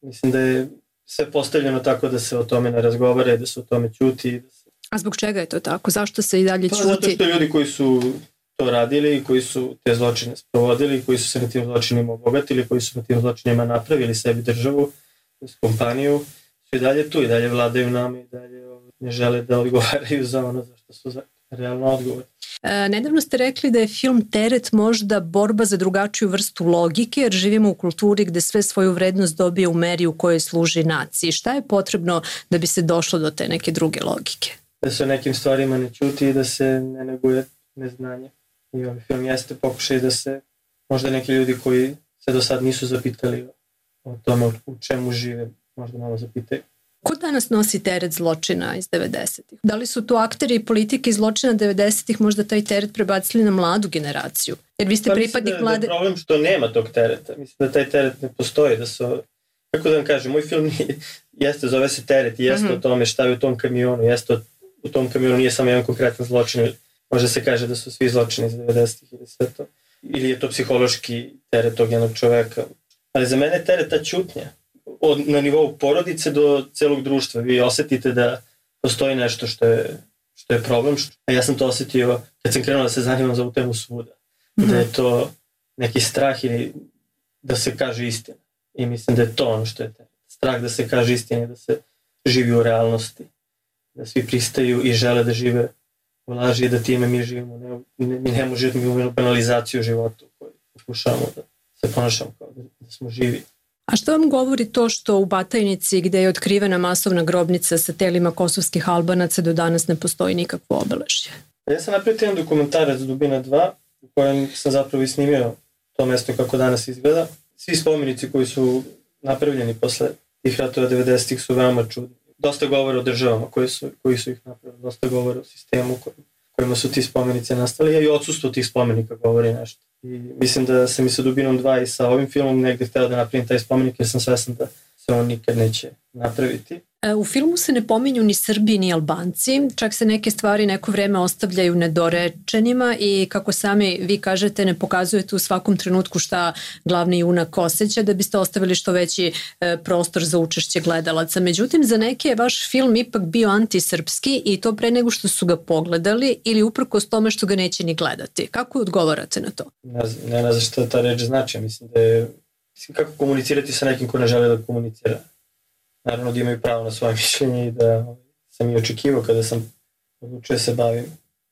mislim da je sve postavljeno tako da se o tome ne razgovara i da se o tome ćuti. Da se... A zbog čega je to tako? Zašto se i dalje ćuti? Pa zato što ljudi koji su to radili, koji su te zločine sprovodili, koji su se na tim zločinima obogatili, koji su na tim zločinima napravili sebi državu, kompaniju, su i dalje tu, i dalje vladaju nama i dalje ne žele da odgovaraju za ono za što su za realno odgovor. E, nedavno ste rekli da je film Teret možda borba za drugačiju vrstu logike, jer živimo u kulturi gde sve svoju vrednost dobije u meri u kojoj služi naciji. Šta je potrebno da bi se došlo do te neke druge logike? Da se o nekim stvarima ne ćuti i da se ne neguje neznanje. I ovaj film jeste pokušaj da se možda neki ljudi koji se do sad nisu zapitali o tome u čemu žive, možda malo zapitaju. Ko danas nosi teret zločina iz devedesetih? Da li su to akteri i politike iz zločina devedesetih možda taj teret prebacili na mladu generaciju? Jer vi ste pa pripadnik da, mlade... Da je problem što nema tog tereta. Mislim da taj teret ne postoji. Da su, kako da vam kažem, moj film nije, jeste, zove se Teret i jeste mm-hmm. o tome šta je u tom kamionu. Jeste u tom kamionu nije samo jedan konkretan zločin. Može se kaže da su svi zločini iz devedesetih ili sve to. Ili je to psihološki teret tog jednog čoveka. Ali za mene je teret ta ćutnja. Od, na nivou porodice do celog društva. Vi osetite da postoji nešto što je, što je problem. Što, a ja sam to osetio kad sam krenuo da se zanimam za ovu temu svuda. Mm-hmm. Da je to neki strah ili da se kaže istina. I mislim da je to ono što je teret. Strah da se kaže istina i da se živi u realnosti. Da svi pristaju i žele da žive u laži i da time mi živimo. Ne, ne, mi ne možemo imati penalizaciju života u kojoj pokušavamo da se ponašamo kao da, da smo živi. A što vam govori to što u Batajnici, gde je otkrivena masovna grobnica sa telima kosovskih Albanaca, do danas ne postoji nikakvo obeležje? Ja sam napravio jedan dokumentarac Dubina dva, u kojem sam zapravo i snimio to mesto kako danas izgleda. Svi spomenici koji su napravljeni posle tih ratova devedesetih su veoma čudni. Dosta govore o državama koji su, koji su ih napravili, dosta govore o sistemu kojim, kojima su ti spomenici nastali, a i odsustvo tih spomenika govori nešto. I mislim da sam i sa Dubinom dva i sa ovim filmom negde hteo da napravim taj spomenik jer sam svestan da se on nikad neće napraviti. U filmu se ne pominju ni Srbi ni Albanci, čak se neke stvari neko vreme ostavljaju nedorečenima i kako sami vi kažete ne pokazujete u svakom trenutku šta glavni junak osjeća da biste ostavili što veći prostor za učešće gledalaca. Međutim, za neke je vaš film ipak bio antisrpski i to pre nego što su ga pogledali ili uprkos tome što ga neće ni gledati. Kako odgovarate na to? Ne znam, ne znam šta ta reč znači. Mislim da je, mislim kako komunicirati sa nekim ko ne žele da komunicira. Naravno da imaju pravo na svoje mišljenje i da sam i očekivao kada sam odlučio se bavim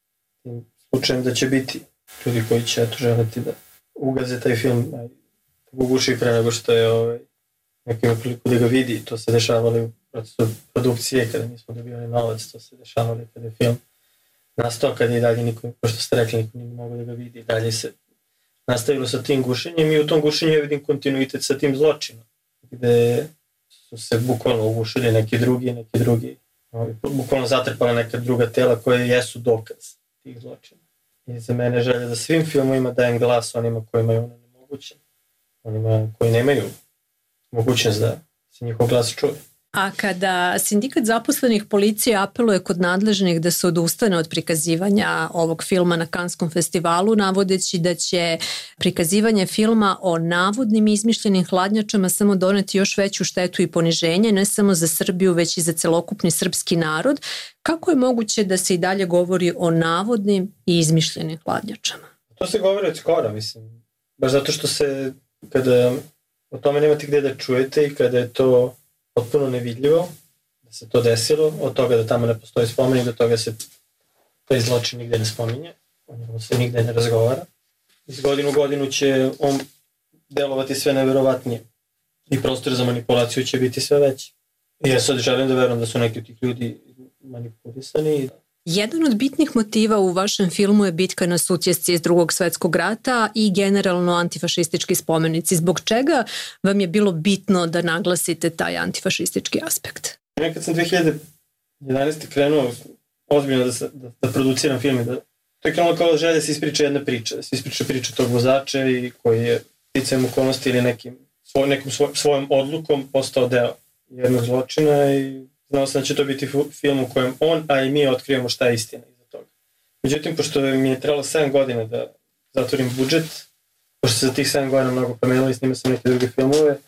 tim slučajem da će biti ljudi koji će eto želeti da ugaze taj film, uguši pre nego što je ovaj, neko ima priliku da ga vidi. To se dešavalo u procesu produkcije kada nismo dobivali novac, to se dešavalo kada je film nastao, kada i dalje niko, pošto ste rekli, niko nije mogo da ga vidi. Dalje se nastavilo sa tim gušenjem i u tom gušenju ja vidim kontinuitet sa tim zločinom, gde su se bukvalno ugušili neki drugi, neki drugi, bukvalno zatrpala neka druga tela koje jesu dokaz tih zločina. I za mene želja da svim filmovima dajem glas onima kojima je ono nemogućeno, onima koji nemaju mogućnost da se njihov glas čuje. A kada sindikat zaposlenih policije apeluje kod nadležnih da se odustane od prikazivanja ovog filma na Kanskom festivalu, navodeći da će prikazivanje filma o navodnim izmišljenim hladnjačama samo doneti još veću štetu i poniženje, ne samo za Srbiju, već i za celokupni srpski narod, kako je moguće da se i dalje govori o navodnim i izmišljenim hladnjačama? To se govori od skora, mislim. Baš zato što se, kada o tome nemate gde da čujete i kada je to potpuno nevidljivo da se to desilo, od toga da tamo ne postoji spomenik, do toga se taj zločin nigde ne spominje, o njemu se nigde ne razgovara. Iz godinu u godinu će on delovati sve neverovatnije i prostor za manipulaciju će biti sve veći. I ja sad želim da verujem da su neki od tih ljudi manipulisani. Jedan od bitnih motiva u vašem filmu je bitka na Sutjesci iz Drugog svetskog rata i generalno antifašistički spomenici. Zbog čega vam je bilo bitno da naglasite taj antifašistički aspekt? Nekad sam dve hiljade jedanaeste. krenuo ozbiljno da, da, da produciram film i da to je krenulo kao želja da se ispriča jedna priča, da se ispriča priča tog vozača i koji je sticajem okolnosti ili nekim svoj, nekom svoj, svojom odlukom postao deo jednog zločina i znao sam da će to biti film u kojem on, a i mi otkrivamo šta je istina iza toga. Međutim, pošto mi je trebalo sedam godina da zatvorim budžet, pošto se za tih sedam godina mnogo promenilo i snimao sam neke druge filmove,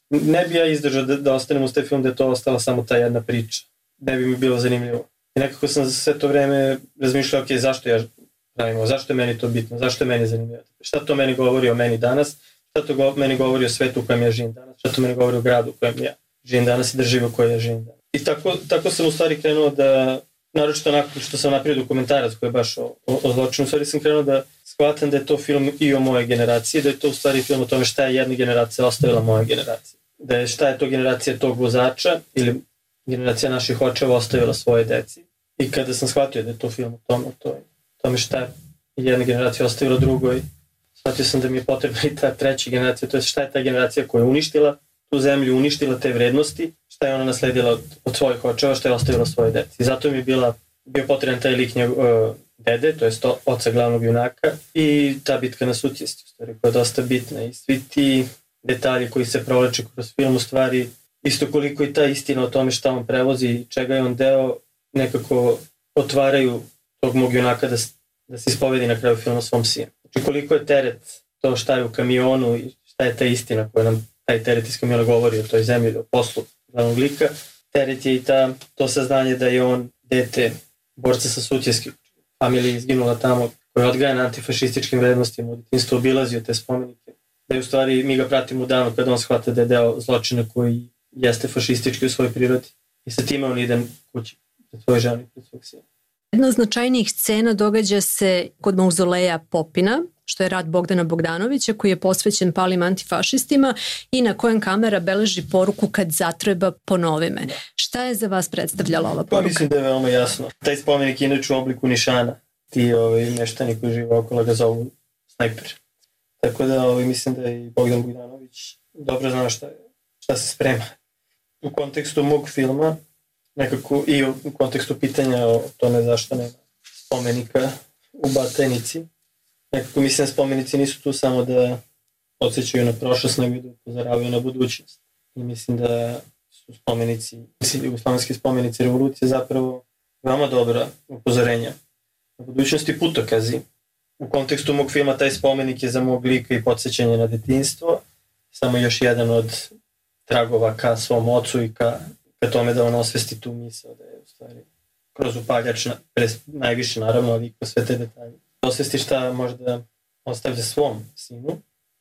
ne bi ja izdržao da, da ostanem uz taj film da je to ostala samo ta jedna priča. Ne bi mi bilo zanimljivo. I nekako sam za sve to vreme razmišljao, ok, zašto ja pravimo, zašto je meni to bitno, zašto je meni zanimljivo. Šta to meni govori o meni danas, šta to go, meni govori o svetu u kojem ja živim danas, šta to meni govori o gradu u kojem ja živim danas i državi u kojoj ja živim danas. I tako, tako sam u stvari krenuo da, naročito nakon što sam napravio dokumentarac koji je baš o, o, o zločinu, u stvari sam krenuo da shvatam da je to film i o moje generaciji, da je to u stvari film o tome šta je jedna generacija ostavila moje generacije. Da je šta je to generacija tog vozača ili generacija naših očeva ostavila svoje deci. I kada sam shvatio da je to film o tome, o tome šta je jedna generacija ostavila drugoj, shvatio sam da mi je potrebna i ta treća generacija, to je šta je ta generacija koja je uništila tu zemlju, uništila te vrednosti, šta je ona nasledila od, od svojih očeva, šta je ostavila svoje deci. I zato mi je bila, bio potreban taj lik njeg, uh, dede, to je oca glavnog junaka, i ta bitka na Sutjesti, u stvari, koja je dosta bitna. I svi ti detalji koji se provlače kroz film, u stvari, isto koliko i ta istina o tome šta on prevozi i čega je on deo, nekako otvaraju tog mog junaka da, da se ispovedi na kraju filma svom sinu. Znači koliko je teret to šta je u kamionu i šta je ta istina koja nam taj teret iz kamiona govori o toj zemlji, o poslu glavnog lika. Teret je i ta, to saznanje da je on dete borca sa Sutjeski, familija izginula tamo, koja je odgajan antifašističkim vrednostima, u detinjstvu obilazio te spomenike. Da je u stvari, mi ga pratimo u danu kada on shvata da je deo zločina koji jeste fašistički u svojoj prirodi. I sa time on ide kući pred svoje žene i pred svog sina. Jedna od značajnijih scena događa se kod mauzoleja Popina, što je rad Bogdana Bogdanovića, koji je posvećen palim antifašistima i na kojem kamera beleži poruku kad zatreba ponovi me. Šta je za vas predstavljala ova poruka? Pa mislim da je veoma jasno. Taj spomenik je inače u obliku nišana. Ti ovaj, meštani koji žive okolo ga zovu snajper. Tako da ovaj, mislim da je i Bogdan Bogdanović dobro zna šta, je, šta se sprema. U kontekstu mog filma, nekako i u kontekstu pitanja o tome zašto nema spomenika u Batajnici, nekako mislim da spomenici nisu tu samo da podsjećaju na prošlost, nego da upozoravaju na budućnost. I mislim da su spomenici, mislim jugoslovenski spomenici revolucije zapravo veoma dobra upozorenja na budućnosti i putokazi. U kontekstu mog filma taj spomenik je za mog lika i podsjećanje na detinjstvo, samo još jedan od tragova ka svom ocu i ka, ka tome da on osvesti tu misao, da je u stvari kroz upaljač, na, najviše naravno, ali i kroz sve te detalje. Osvesti šta možda ostavlja svom sinu,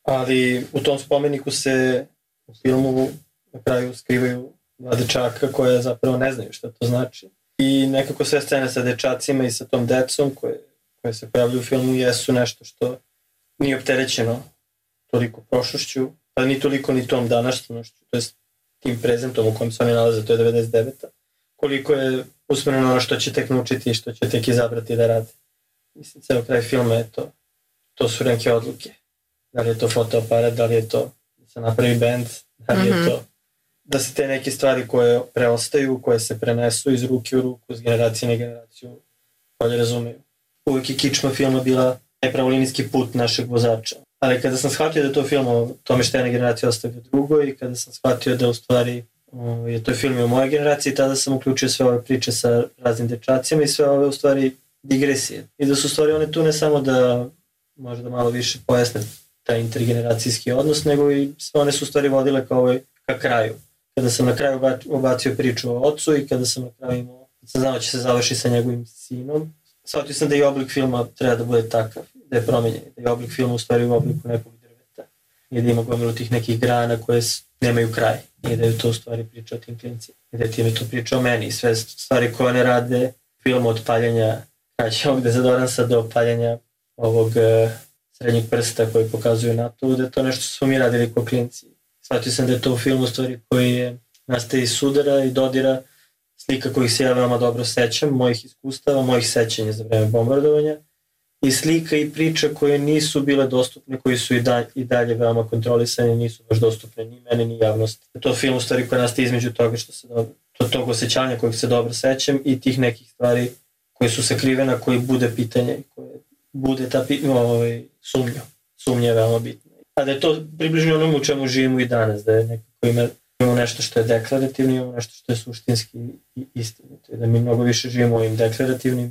ali u tom spomeniku se u filmu na kraju skrivaju dva dečaka koja zapravo ne znaju šta to znači. I nekako sve scene sa dečacima i sa tom decom koje, koje se pojavljaju u filmu jesu nešto što nije opterećeno toliko prošlošću, pa ni toliko ni tom današnjošću, to je tim prezentom u kojem se oni nalaze, to je devedeset deveta koliko je usmjereno ono što će tek naučiti i što će tek izabrati da rade. Mislim, ceo kraj filma je to, to su neke odluke. Da li je to fotoaparat, da li je to da se napravi band, da li je to da se te neke stvari koje preostaju, koje se prenesu iz ruke u ruku, iz generacije na generaciju, bolje razumeju. Uvijek je kičma filma bila nepravolinijski put našeg vozača. Ali kada sam shvatio da je to film o tome što jedna generacija ostavlja drugoj i kada sam shvatio da u stvari o, je to film o moje generaciji, tada sam uključio sve ove priče sa raznim dečacima i sve ove u stvari digresije. I da su u stvari one tu ne samo da možda malo više pojasne taj intergeneracijski odnos, nego i sve one su u stvari vodile kao ovaj, ka kraju. Kada sam na kraju ubacio priču o ocu i kada sam na kraju imao, sam znao da će se završiti sa njegovim sinom, shvatio sam da i oblik filma treba da bude takav, da je promenjen, da je oblik filma u stvari u obliku nekog drveta i da ima gomilu tih nekih grana koje nemaju kraj i da je to u stvari priča o tim klincima i da je time to priča o meni i sve stvari koje one rade, film od paljanja kraća ovog dezodoransa do paljanja ovog uh, srednjeg prsta koji pokazuju NATO, da je to nešto što smo mi radili kao klinci. Shvatio sam da je to u filmu u stvari koji je nastaje iz sudara i dodira slika kojih se ja veoma dobro sećam, mojih iskustava, mojih sećanja za vreme bombardovanja i slika i priča koje nisu bile dostupne, koji su i, dalje, i dalje veoma kontrolisane, nisu baš dostupne ni mene ni javnosti. To je film u stvari koja nastaje između toga što se dobro, to tog osjećanja kojih se dobro sećam i tih nekih stvari koje su sakrivena, koji bude pitanje, koje bude ta no, ovaj, sumnja. Sumnja je veoma bitna. A da je to približno onom u čemu živimo i danas, da je nekako ima, imamo nešto što je deklarativno, imamo nešto što je suštinski i istinito. I da mi mnogo više živimo ovim deklarativnim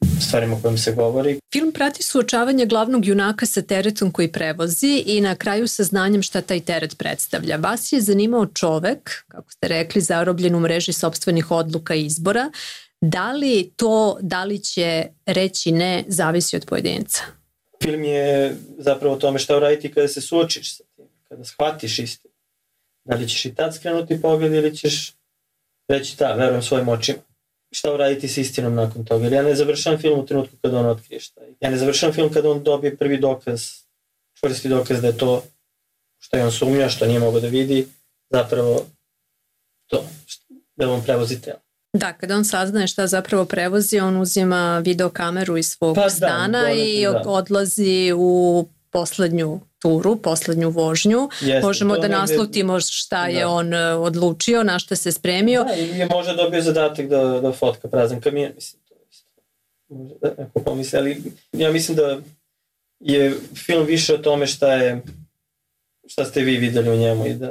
stvarima o kojim se govori. Film prati suočavanje glavnog junaka sa teretom koji prevozi i na kraju saznanjem šta taj teret predstavlja. Vas je zanimao čovek, kako ste rekli, zarobljen u mreži sopstvenih odluka i izbora. Da li to, da li će reći ne, zavisi od pojedinca? Film je zapravo o tome šta uraditi kada se suočiš sa tim, kada shvatiš istinu. Da li ćeš i tad skrenuti pogled ili ćeš reći da, verujem svojim očima. Šta uraditi s istinom nakon toga. Jer ja ne završam film u trenutku kada on otkrije šta je. Ja ne završam film kada on dobije prvi dokaz, čvrsti dokaz da je to što je on sumnja, što nije mogao da vidi, zapravo to, da on prevozi telo. Da, kada on saznaje šta zapravo prevozi, on uzima videokameru iz svog pa stana da, i da. odlazi u poslednju turu, poslednju vožnju. Jeste, možemo da negde, naslutimo šta je da. on odlučio, na šta se spremio. Da, ili je možda dobio zadatak da, da fotka prazan kamion, mislim, to isto. Možda da neko pomisli, ali ja mislim da je film više o tome šta je, šta ste vi videli u njemu i da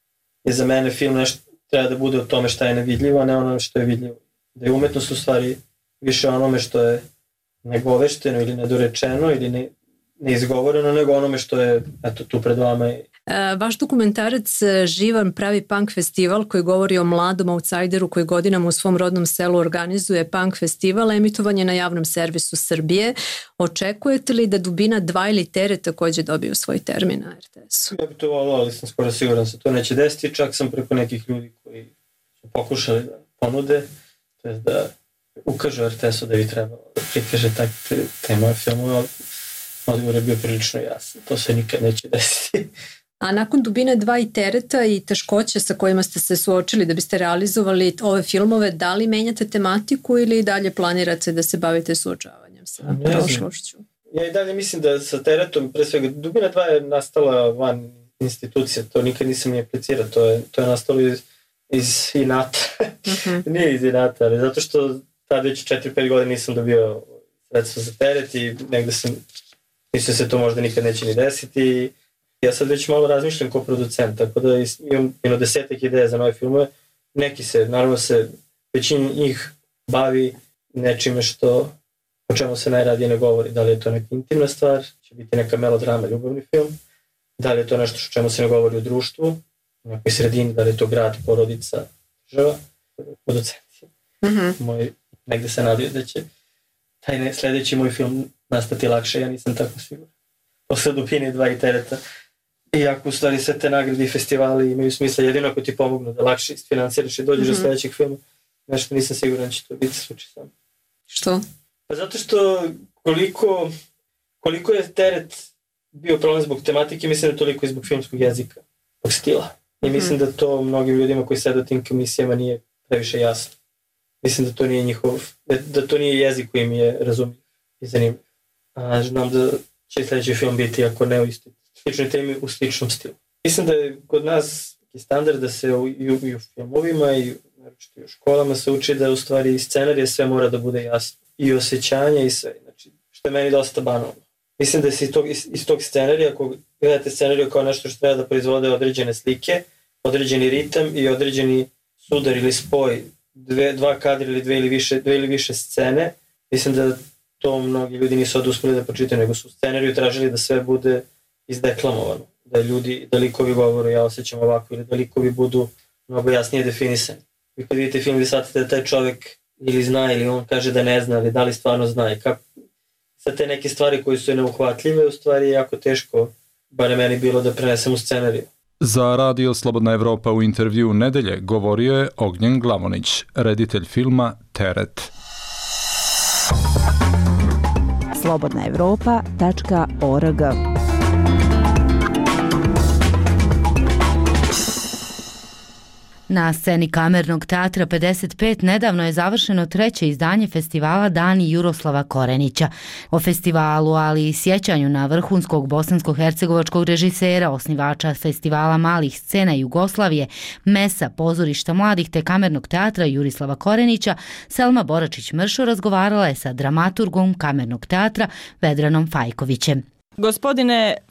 je za mene film nešto treba da bude o tome šta je nevidljivo, a ne ono što je vidljivo. Da je umetnost u stvari više onome što je negovešteno ili nedorečeno ili ne, neizgovoreno, nego onome što je eto, tu pred vama. E, vaš dokumentarac Živan pravi punk festival koji govori o mladom outsideru koji godinama u svom rodnom selu organizuje punk festival, emitovan je na javnom servisu Srbije. Očekujete li da Dubina dva ili Teret takođe dobiju svoj termin na er te esu? Ja bi to volio, ali sam skoro siguran se to neće desiti. Čak sam preko nekih ljudi koji su pokušali da ponude, to je da ukažu er te esu da bi trebalo da prikaže tak te, te moje filmove, ali odgovor je bio prilično jasan. To se nikad neće desiti. A nakon Dubine dva i Tereta i teškoće sa kojima ste se suočili da biste realizovali ove filmove, da li menjate tematiku ili dalje planirate da se bavite suočavanjem sa prošlošću? Ja i dalje mislim da sa Teretom, pre svega, Dubina dva je nastala van institucija, to nikad nisam ni aplicirao, to je, to je nastalo iz, iz inata. Uh-huh. Nije iz inata, ali zato što tad već četiri pet godina nisam dobio sredstvo za Teret i negde sam, mislim se to možda nikad neće ni desiti. Ja sad već malo razmišljam kao producent, tako da imam jedno desetak ideja za nove filmove. Neki se, naravno se, većina njih bavi nečime što, o čemu se najradije ne govori. Da li je to neka intimna stvar, će biti neka melodrama, ljubavni film, da li je to nešto o čemu se ne govori u društvu, u nekoj sredini, da li je to grad, porodica, država, producenti. Mm-hmm. Moj, negde se nadaju da će taj ne, sledeći moj film nastati lakše, ja nisam tako siguran. Posle Dubine dva i Tereta. Iako u stvari sve te nagrade i festivali imaju smisla jedino ako ti pomognu da lakše isfinansiraš i dođeš mm-hmm. do sledećeg filma, nešto nisam siguran će to biti slučaj sam. Što? Pa zato što koliko, koliko je Teret bio problem zbog tematike, mislim da toliko i zbog filmskog jezika, zbog stila. I mislim mm-hmm. da to mnogim ljudima koji sede u tim komisijama nije previše jasno. Mislim da to nije njihov, da, da to nije jezik koji mi je razumljiv i zanimljiv. A znam da će sledeći film biti, ako ne u istoj sličnoj temi, u sličnom stilu. Mislim da je kod nas standard da se u, i, u, i u filmovima i naročito i u školama se uči da u stvari scenarije sve mora da bude jasno. I osjećanje i sve. Znači, što je meni dosta banalno. Mislim da se iz tog, iz, iz tog scenarija, ako gledate scenariju kao nešto što treba da proizvode određene slike, određeni ritam i određeni sudar ili spoj, dve, dva kadra ili dve ili više, dve ili više scene, mislim da to mnogi ljudi nisu oduspeli da pročitaju, nego su u scenariju tražili da sve bude izdeklamovano. Da ljudi, da likovi govoru ja osjećam ovako ili da likovi budu mnogo jasnije definisani. I kad vidite film vi shvatite da taj čovjek ili zna ili on kaže da ne zna, ali da li stvarno zna i kako. Sad te neke stvari koje su neuhvatljive u stvari je jako teško, bar je meni bilo da prenesem u scenariju. Za Radio Slobodna Evropa u intervju nedelje govorio je Ognjen Glavonić, reditelj filma Teret. slobodna evropa tačka org. Na sceni Kamernog teatra pedeset pet nedavno je završeno treće izdanje festivala Dani Juroslava Korenića. O festivalu, ali i sjećanju na vrhunskog bosansko-hercegovačkog režisera, osnivača festivala malih scena Jugoslavije, Mesa, pozorišta mladih te Kamernog teatra Jurislava Korenića, Selma Boračić-Mršo razgovarala je sa dramaturgom Kamernog teatra Vedranom Fajkovićem. Gospodine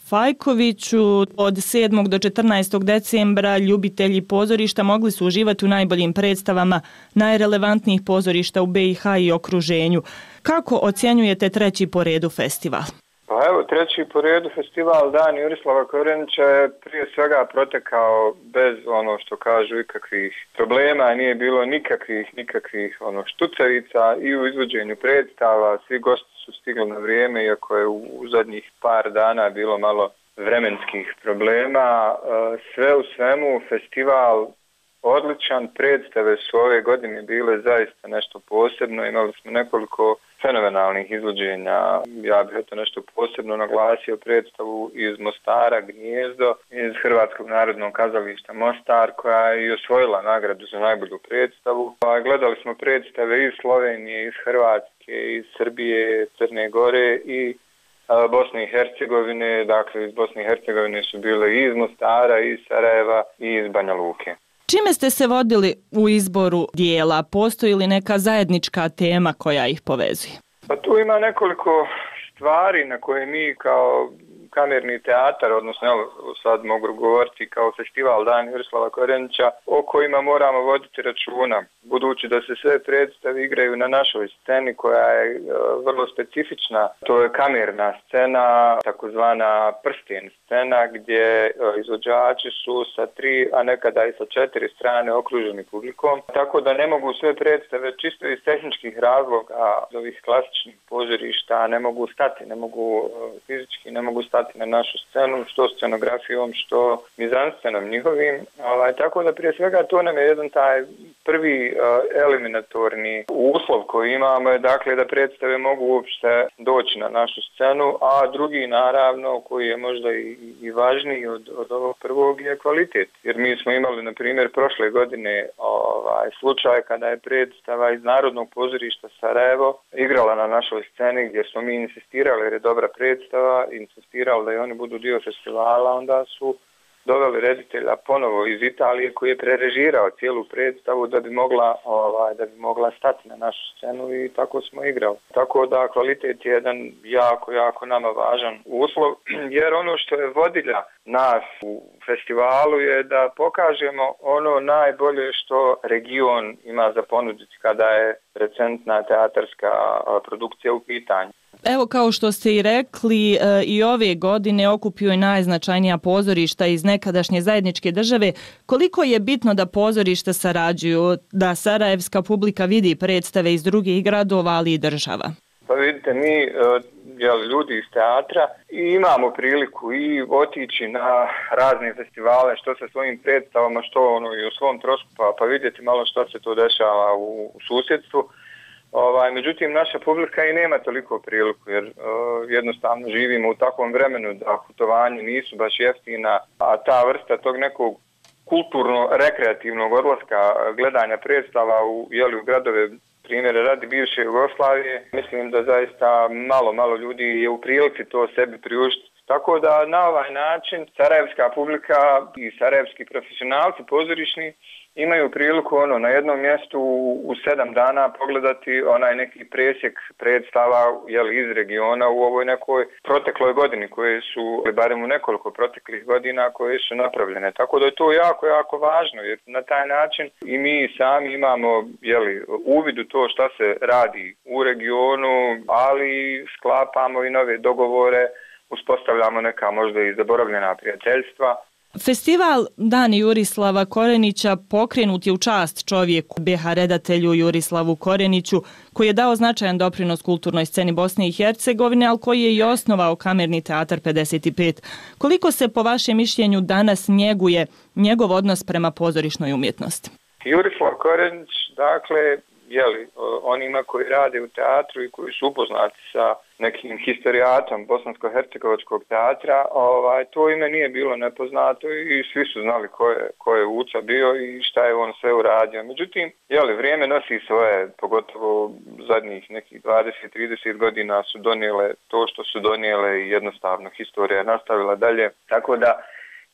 Fajkoviću. Od sedmog do četrnaestog decembra ljubitelji pozorišta mogli su uživati u najboljim predstavama najrelevantnijih pozorišta u B i H i okruženju. Kako ocjenjujete treći po redu festival? Pa evo, treći po redu festival Dan Jurislava Korenića je prije svega protekao bez ono što kažu ikakvih problema, nije bilo nikakvih, nikakvih ono štucavica i u izvođenju predstava, svi gosti su stigli na vrijeme, iako je u, u zadnjih par dana bilo malo vremenskih problema. Sve u svemu festival odličan, predstave su ove godine bile zaista nešto posebno, imali smo nekoliko fenomenalnih izvođenja. Ja bih to nešto posebno naglasio predstavu iz Mostara, Gnijezdo, iz Hrvatskog narodnog kazališta Mostar, koja je i osvojila nagradu za najbolju predstavu. Gledali smo predstave iz Slovenije, iz Hrvatske, iz Srbije, Crne Gore i Bosne i Hercegovine. Dakle, iz Bosne i Hercegovine su bile i iz Mostara, i iz Sarajeva, i iz Banja Luke. Čime ste se vodili u izboru dijela? Postoji li neka zajednička tema koja ih povezuje? Pa tu ima nekoliko stvari na koje mi kao kamerni teatar, odnosno evo, sad mogu govoriti kao festival Dan Jurislava Korenića, o kojima moramo voditi računa, budući da se sve predstave igraju na našoj sceni koja je vrlo specifična. To je kamerna scena, takozvana prsten scena, gdje izvođači su sa tri, a nekada i sa četiri strane okruženi publikom, tako da ne mogu sve predstave čisto iz tehničkih razloga ovih klasičnih pozorišta, ne mogu stati, ne mogu fizički, ne mogu stati na našu scenu, što scenografijom, što mizanscenom njihovim. Ovaj, tako da prije svega to nam je jedan taj prvi uh, eliminatorni uslov koji imamo je dakle da predstave mogu uopšte doći na našu scenu, a drugi naravno koji je možda i, i važniji od, od ovog prvog je kvalitet. Jer mi smo imali na primjer prošle godine ovaj, slučaj kada je predstava iz Narodnog pozorišta Sarajevo igrala na našoj sceni gdje smo mi insistirali jer je dobra predstava, insistirali da i oni budu dio festivala, onda su doveli reditelja ponovo iz Italije koji je prerežirao cijelu predstavu da bi mogla ovaj, da bi mogla stati na našu scenu i tako smo igrali. Tako da kvalitet je jedan jako, jako nama važan uslov, jer ono što je vodilja nas u festivalu je da pokažemo ono najbolje što region ima za ponuditi kada je recentna teatarska produkcija u pitanju. Evo, kao što ste i rekli, i ove godine okupio je najznačajnija pozorišta iz nekadašnje zajedničke države. Koliko je bitno da pozorišta sarađuju, da sarajevska publika vidi predstave iz drugih gradova, ali i država? Pa vidite, mi jel, ljudi iz teatra i imamo priliku i otići na razne festivale, što sa svojim predstavama, što ono i u svom trošku, pa, pa vidjeti malo što se to dešava u, u susjedstvu. Ovaj, međutim, naša publika i nema toliko priliku jer uh, jednostavno živimo u takvom vremenu da putovanje nisu baš jeftina, a ta vrsta tog nekog kulturno-rekreativnog odlaska gledanja predstava u, jeli, u gradove, primjere radi bivše Jugoslavije, mislim da zaista malo, malo ljudi je u prilici to sebi priuštiti. Tako da na ovaj način sarajevska publika i sarajevski profesionalci pozorišni imaju priliku ono na jednom mjestu u sedam dana pogledati onaj neki presjek predstava jeli, iz regiona u ovoj nekoj protekloj godini koje su, barem u nekoliko proteklih godina koje su napravljene. Tako da je to jako, jako važno jer na taj način i mi sami imamo jeli, uvid u to šta se radi u regionu, ali sklapamo i nove dogovore, uspostavljamo neka možda i zaboravljena prijateljstva. Festival Dani Jurislava Korenića pokrenut je u čast čovjeku B H redatelju Jurislavu Koreniću, koji je dao značajan doprinos kulturnoj sceni Bosne i Hercegovine, ali koji je i osnovao Kamerni teatar pedeset pet. Koliko se po vašem mišljenju danas njeguje njegov odnos prema pozorišnoj umjetnosti? Jurislav Korenić, dakle, jeli, onima koji rade u teatru i koji su upoznati sa nekim historijatom bosansko-hercegovačkog teatra, ovaj, to ime nije bilo nepoznato i svi su znali ko je, ko je Uca bio i šta je on sve uradio. Međutim, jeli, vrijeme nosi svoje, pogotovo zadnjih nekih dvadeset do trideset godina su donijele to što su donijele i jednostavno historija nastavila dalje. Tako da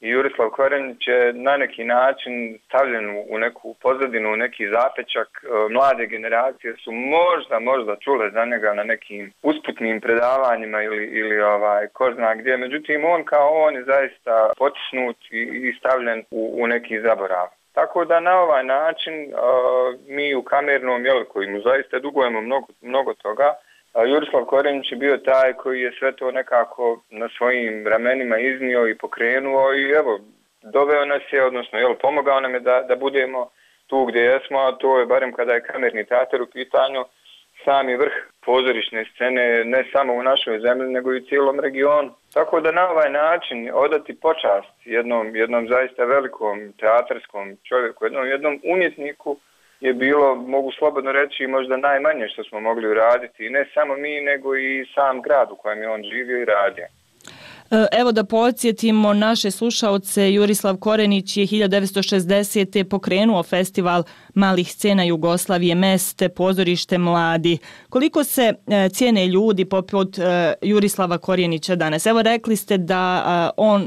i Jurislav Korenić je na neki način stavljen u neku pozadinu, u neki zapečak. Mlade generacije su možda, možda čule za njega na nekim usputnim predavanjima ili, ili ovaj, ko zna gdje. Međutim, on kao on je zaista potisnut i, i stavljen u, u neki zaborav. Tako da na ovaj način uh, mi u Kamernom, jel, koji mu zaista dugujemo mnogo, mnogo toga, uh, Jurislav Korenić je bio taj koji je sve to nekako na svojim ramenima iznio i pokrenuo i evo, doveo nas je, odnosno jel, pomogao nam je da, da budemo tu gdje jesmo, a to je barem kada je Kamerni teatar u pitanju, sami vrh pozorišne scene ne samo u našoj zemlji nego i u cijelom regionu. Tako da na ovaj način odati počast jednom, jednom zaista velikom teatarskom čovjeku, jednom, jednom umjetniku je bilo, mogu slobodno reći, možda najmanje što smo mogli uraditi. I ne samo mi, nego i sam grad u kojem je on živio i radio. Evo da podsjetimo naše slušaoce, Jurislav Korenić je hiljadu devetsto šezdesete. pokrenuo festival malih scena Jugoslavije Meste, pozorište mladi. Koliko se cijene ljudi poput Jurislava Korenića danas? Evo rekli ste da on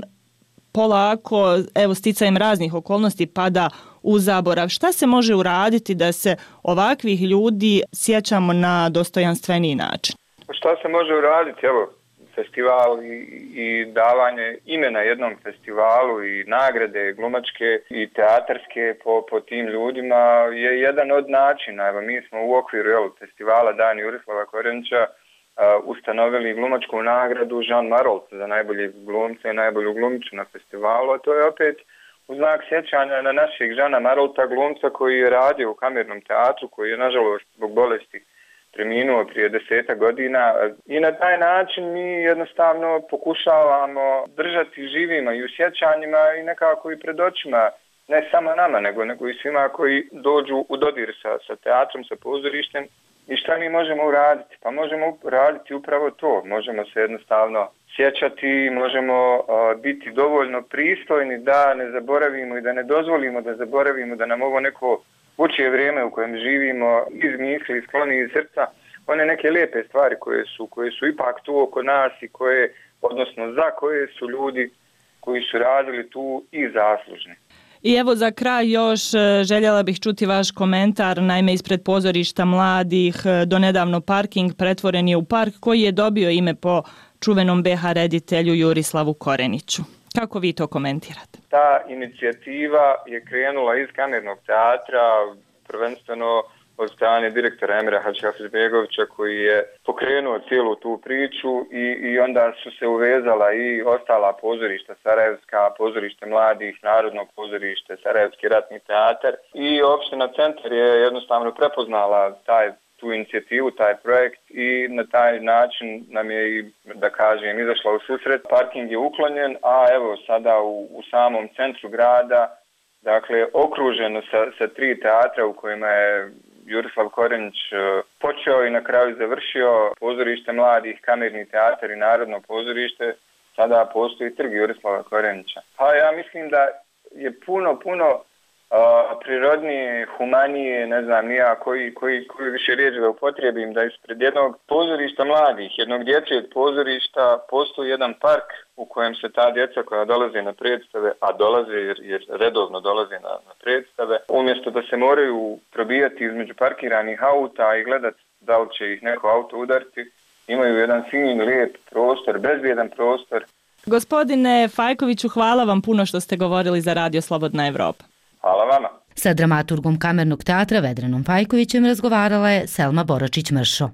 polako, evo sticajem raznih okolnosti pada u zaborav. Šta se može uraditi da se ovakvih ljudi sjećamo na dostojanstveniji način? Šta se može uraditi? Evo, festival i, i davanje imena jednom festivalu i nagrade glumačke i teatarske po, po tim ljudima je jedan od načina. Evo, mi smo u okviru jel, festivala Dani Jurislava Korenića uh, ustanovili glumačku nagradu Jean Marolt za najbolje glumce i najbolju glumicu na festivalu, a to je opet u znak sjećanja na našeg Jeana Marolta, glumca koji je radio u Kamernom teatru, koji je nažalost zbog bolesti preminuo prije deseta godina i na taj način mi jednostavno pokušavamo držati živima i u sjećanjima i nekako i pred očima, ne samo nama, nego, nego i svima koji dođu u dodir sa, sa teatrom, sa pozorištem. I šta mi možemo uraditi? Pa možemo uraditi upravo to. Možemo se jednostavno sjećati, možemo uh, biti dovoljno pristojni da ne zaboravimo i da ne dozvolimo da zaboravimo, da nam ovo neko vuče vrijeme u kojem živimo iz misli, skloni iz srca, one neke lijepe stvari koje su, koje su ipak tu oko nas i koje, odnosno za koje su ljudi koji su radili tu i zaslužni. I evo za kraj još željela bih čuti vaš komentar, naime ispred pozorišta mladih donedavno parking pretvoren je u park koji je dobio ime po čuvenom be ha reditelju Jurislavu Koreniću. Kako vi to komentirate? Ta inicijativa je krenula iz Kamernog teatra, prvenstveno od strane direktora Emira Hadžihafizbegovića koji je pokrenuo cijelu tu priču i, i onda su se uvezala i ostala pozorišta, Sarajevska, pozorište mladih, Narodno pozorište, Sarajevski ratni teatar i opština Centar je jednostavno prepoznala taj tu inicijativu, taj projekt i na taj način nam je i, da kažem, izašla u susret. Parking je uklonjen, a evo sada u, u samom centru grada, dakle, okruženo sa, sa tri teatra u kojima je Jurislav Korenić počeo i na kraju završio, pozorište mladih, Kamerni teatar i Narodno pozorište, sada postoji trg Jurislava Korenića. Pa ja mislim da je puno, puno Uh, prirodnije, humanije, ne znam nija koji, koji, koji više riječi da upotrijebim, da ispred jednog pozorišta mladih, jednog dječjeg pozorišta postoji jedan park u kojem se ta djeca koja dolaze na predstave, a dolaze jer, jer redovno dolaze na, na predstave, umjesto da se moraju probijati između parkiranih auta i gledati da li će ih neko auto udariti, imaju jedan fin, lijep prostor, bezbjedan prostor. Gospodine Fajkoviću, hvala vam puno što ste govorili za Radio Slobodna Evropa. Hvala vama. Sa dramaturgom Kamernog teatra Vedranom Fajkovićem razgovarala je Selma Boračić-Mršo.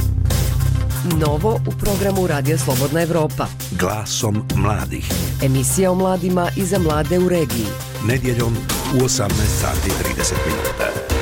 Novo u programu Radija Slobodna Evropa. Glasom mladih. Emisija o mladima i za mlade u regiji. Nedjeljom u osamnaest sati i trideset minuta.